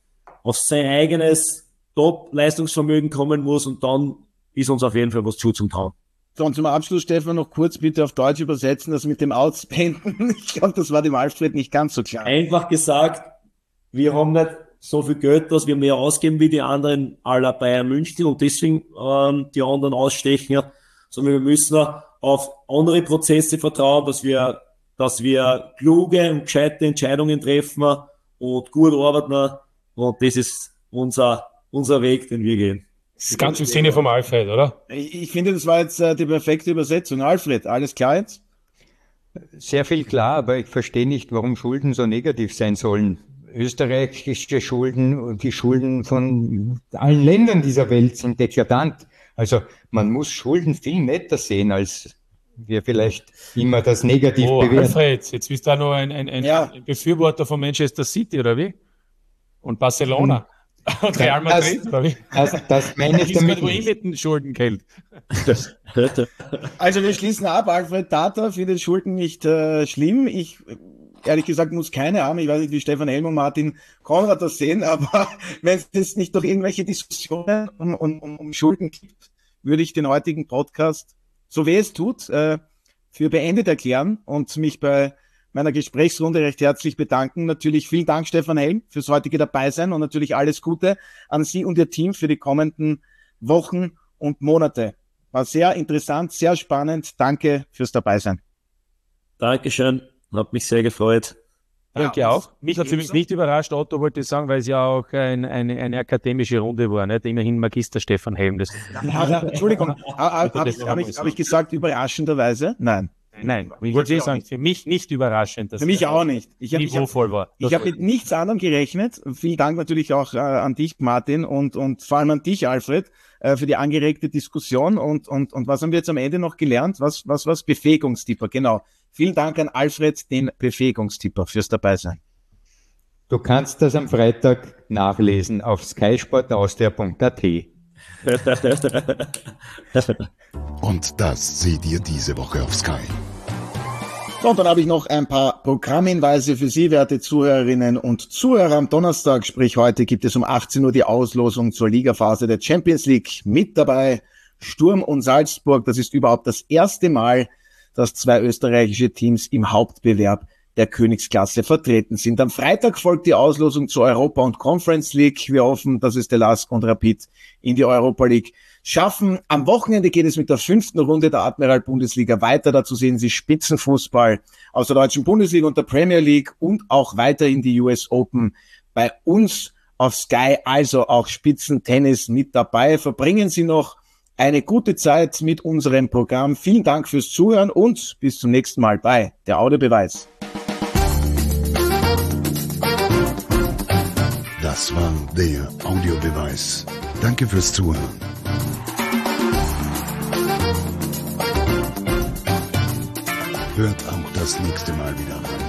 C: eigenes Top-Leistungsvermögen kommen muss und dann ist uns auf jeden Fall was zuzutrauen.
A: So, und zum Abschluss, Stefan, noch kurz bitte auf Deutsch übersetzen, das mit dem Outspenden. Ich glaube, das war dem Alfred nicht ganz so klar.
C: Einfach gesagt, wir haben nicht so viel Geld, dass wir mehr ausgeben wie die anderen aller Bayern München und deswegen die anderen ausstechen, sondern wir müssen auf andere Prozesse vertrauen, dass wir kluge und gescheite Entscheidungen treffen und gut arbeiten und das ist unser Weg, den wir gehen.
E: Das ist ganz im Sinne vom Alfred, oder?
A: Ich finde, das war jetzt die perfekte Übersetzung. Alfred, alles klar jetzt?
D: Sehr viel klar, aber ich verstehe nicht, warum Schulden so negativ sein sollen. Österreichische Schulden und die Schulden von allen Ländern dieser Welt sind eklatant. Also man muss Schulden viel netter sehen, als wir vielleicht immer das negativ bewerten.
E: Alfred, jetzt bist du da noch ein Befürworter von Manchester City, oder wie? Und Barcelona. Und Real Madrid, oder wie?
D: Das meine ich damit
E: nicht. Schulden
A: Also wir schließen ab, Alfred Tata findet Schulden nicht schlimm. Ich, ehrlich gesagt, muss keine Ahnung, ich weiß nicht, wie Stefan Helm und Martin Konrad das sehen, aber wenn es nicht noch irgendwelche Diskussionen um Schulden gibt, würde ich den heutigen Podcast, so wie es tut, für beendet erklären und mich bei meiner Gesprächsrunde recht herzlich bedanken. Natürlich vielen Dank, Stefan Helm, fürs heutige Dabeisein und natürlich alles Gute an Sie und Ihr Team für die kommenden Wochen und Monate. War sehr interessant, sehr spannend. Danke fürs Dabeisein.
C: Dankeschön, hat mich sehr gefreut.
E: Danke auch. Mich hat es übrigens nicht überrascht, Otto wollte ich sagen, weil es ja auch eine akademische Runde war, nicht? Immerhin Magister Stefan Helm.
A: Entschuldigung, habe ich gesagt überraschenderweise? Nein.
E: Nein, ich wollte sagen, für mich nicht überraschend. Dass
A: für mich auch nicht. Ich
E: war.
A: Ich habe mit nichts anderem gerechnet. Vielen Dank natürlich auch an dich, Martin, und vor allem an dich, Alfred, für die angeregte Diskussion. Und was haben wir jetzt am Ende noch gelernt? Was Befähigungstipper, genau. Vielen Dank an Alfred, den Befähigungstipper, fürs Dabeisein.
D: Du kannst das am Freitag nachlesen auf skysportaustria.at.
B: Und das seht ihr diese Woche auf Sky.
A: So, und dann habe ich noch ein paar Programmhinweise für Sie, werte Zuhörerinnen und Zuhörer. Am Donnerstag, sprich heute, gibt es um 18 Uhr die Auslosung zur Ligaphase der Champions League. Mit dabei Sturm und Salzburg. Das ist überhaupt das erste Mal, dass 2 österreichische Teams im Hauptbewerb der Königsklasse vertreten sind. Am Freitag folgt die Auslosung zur Europa- und Conference League. Wir hoffen, dass es der LASK und Rapid in die Europa League schaffen. Am Wochenende geht es mit der 5. Runde der Admiral-Bundesliga weiter. Dazu sehen Sie Spitzenfußball aus der deutschen Bundesliga und der Premier League und auch weiterhin die US Open bei uns auf Sky, also auch Spitzentennis mit dabei. Verbringen Sie noch eine gute Zeit mit unserem Programm. Vielen Dank fürs Zuhören und bis zum nächsten Mal bei der Audiobeweis.
B: Das war der Audiobeweis. Danke fürs Zuhören. Hört auch das nächste Mal wieder rein.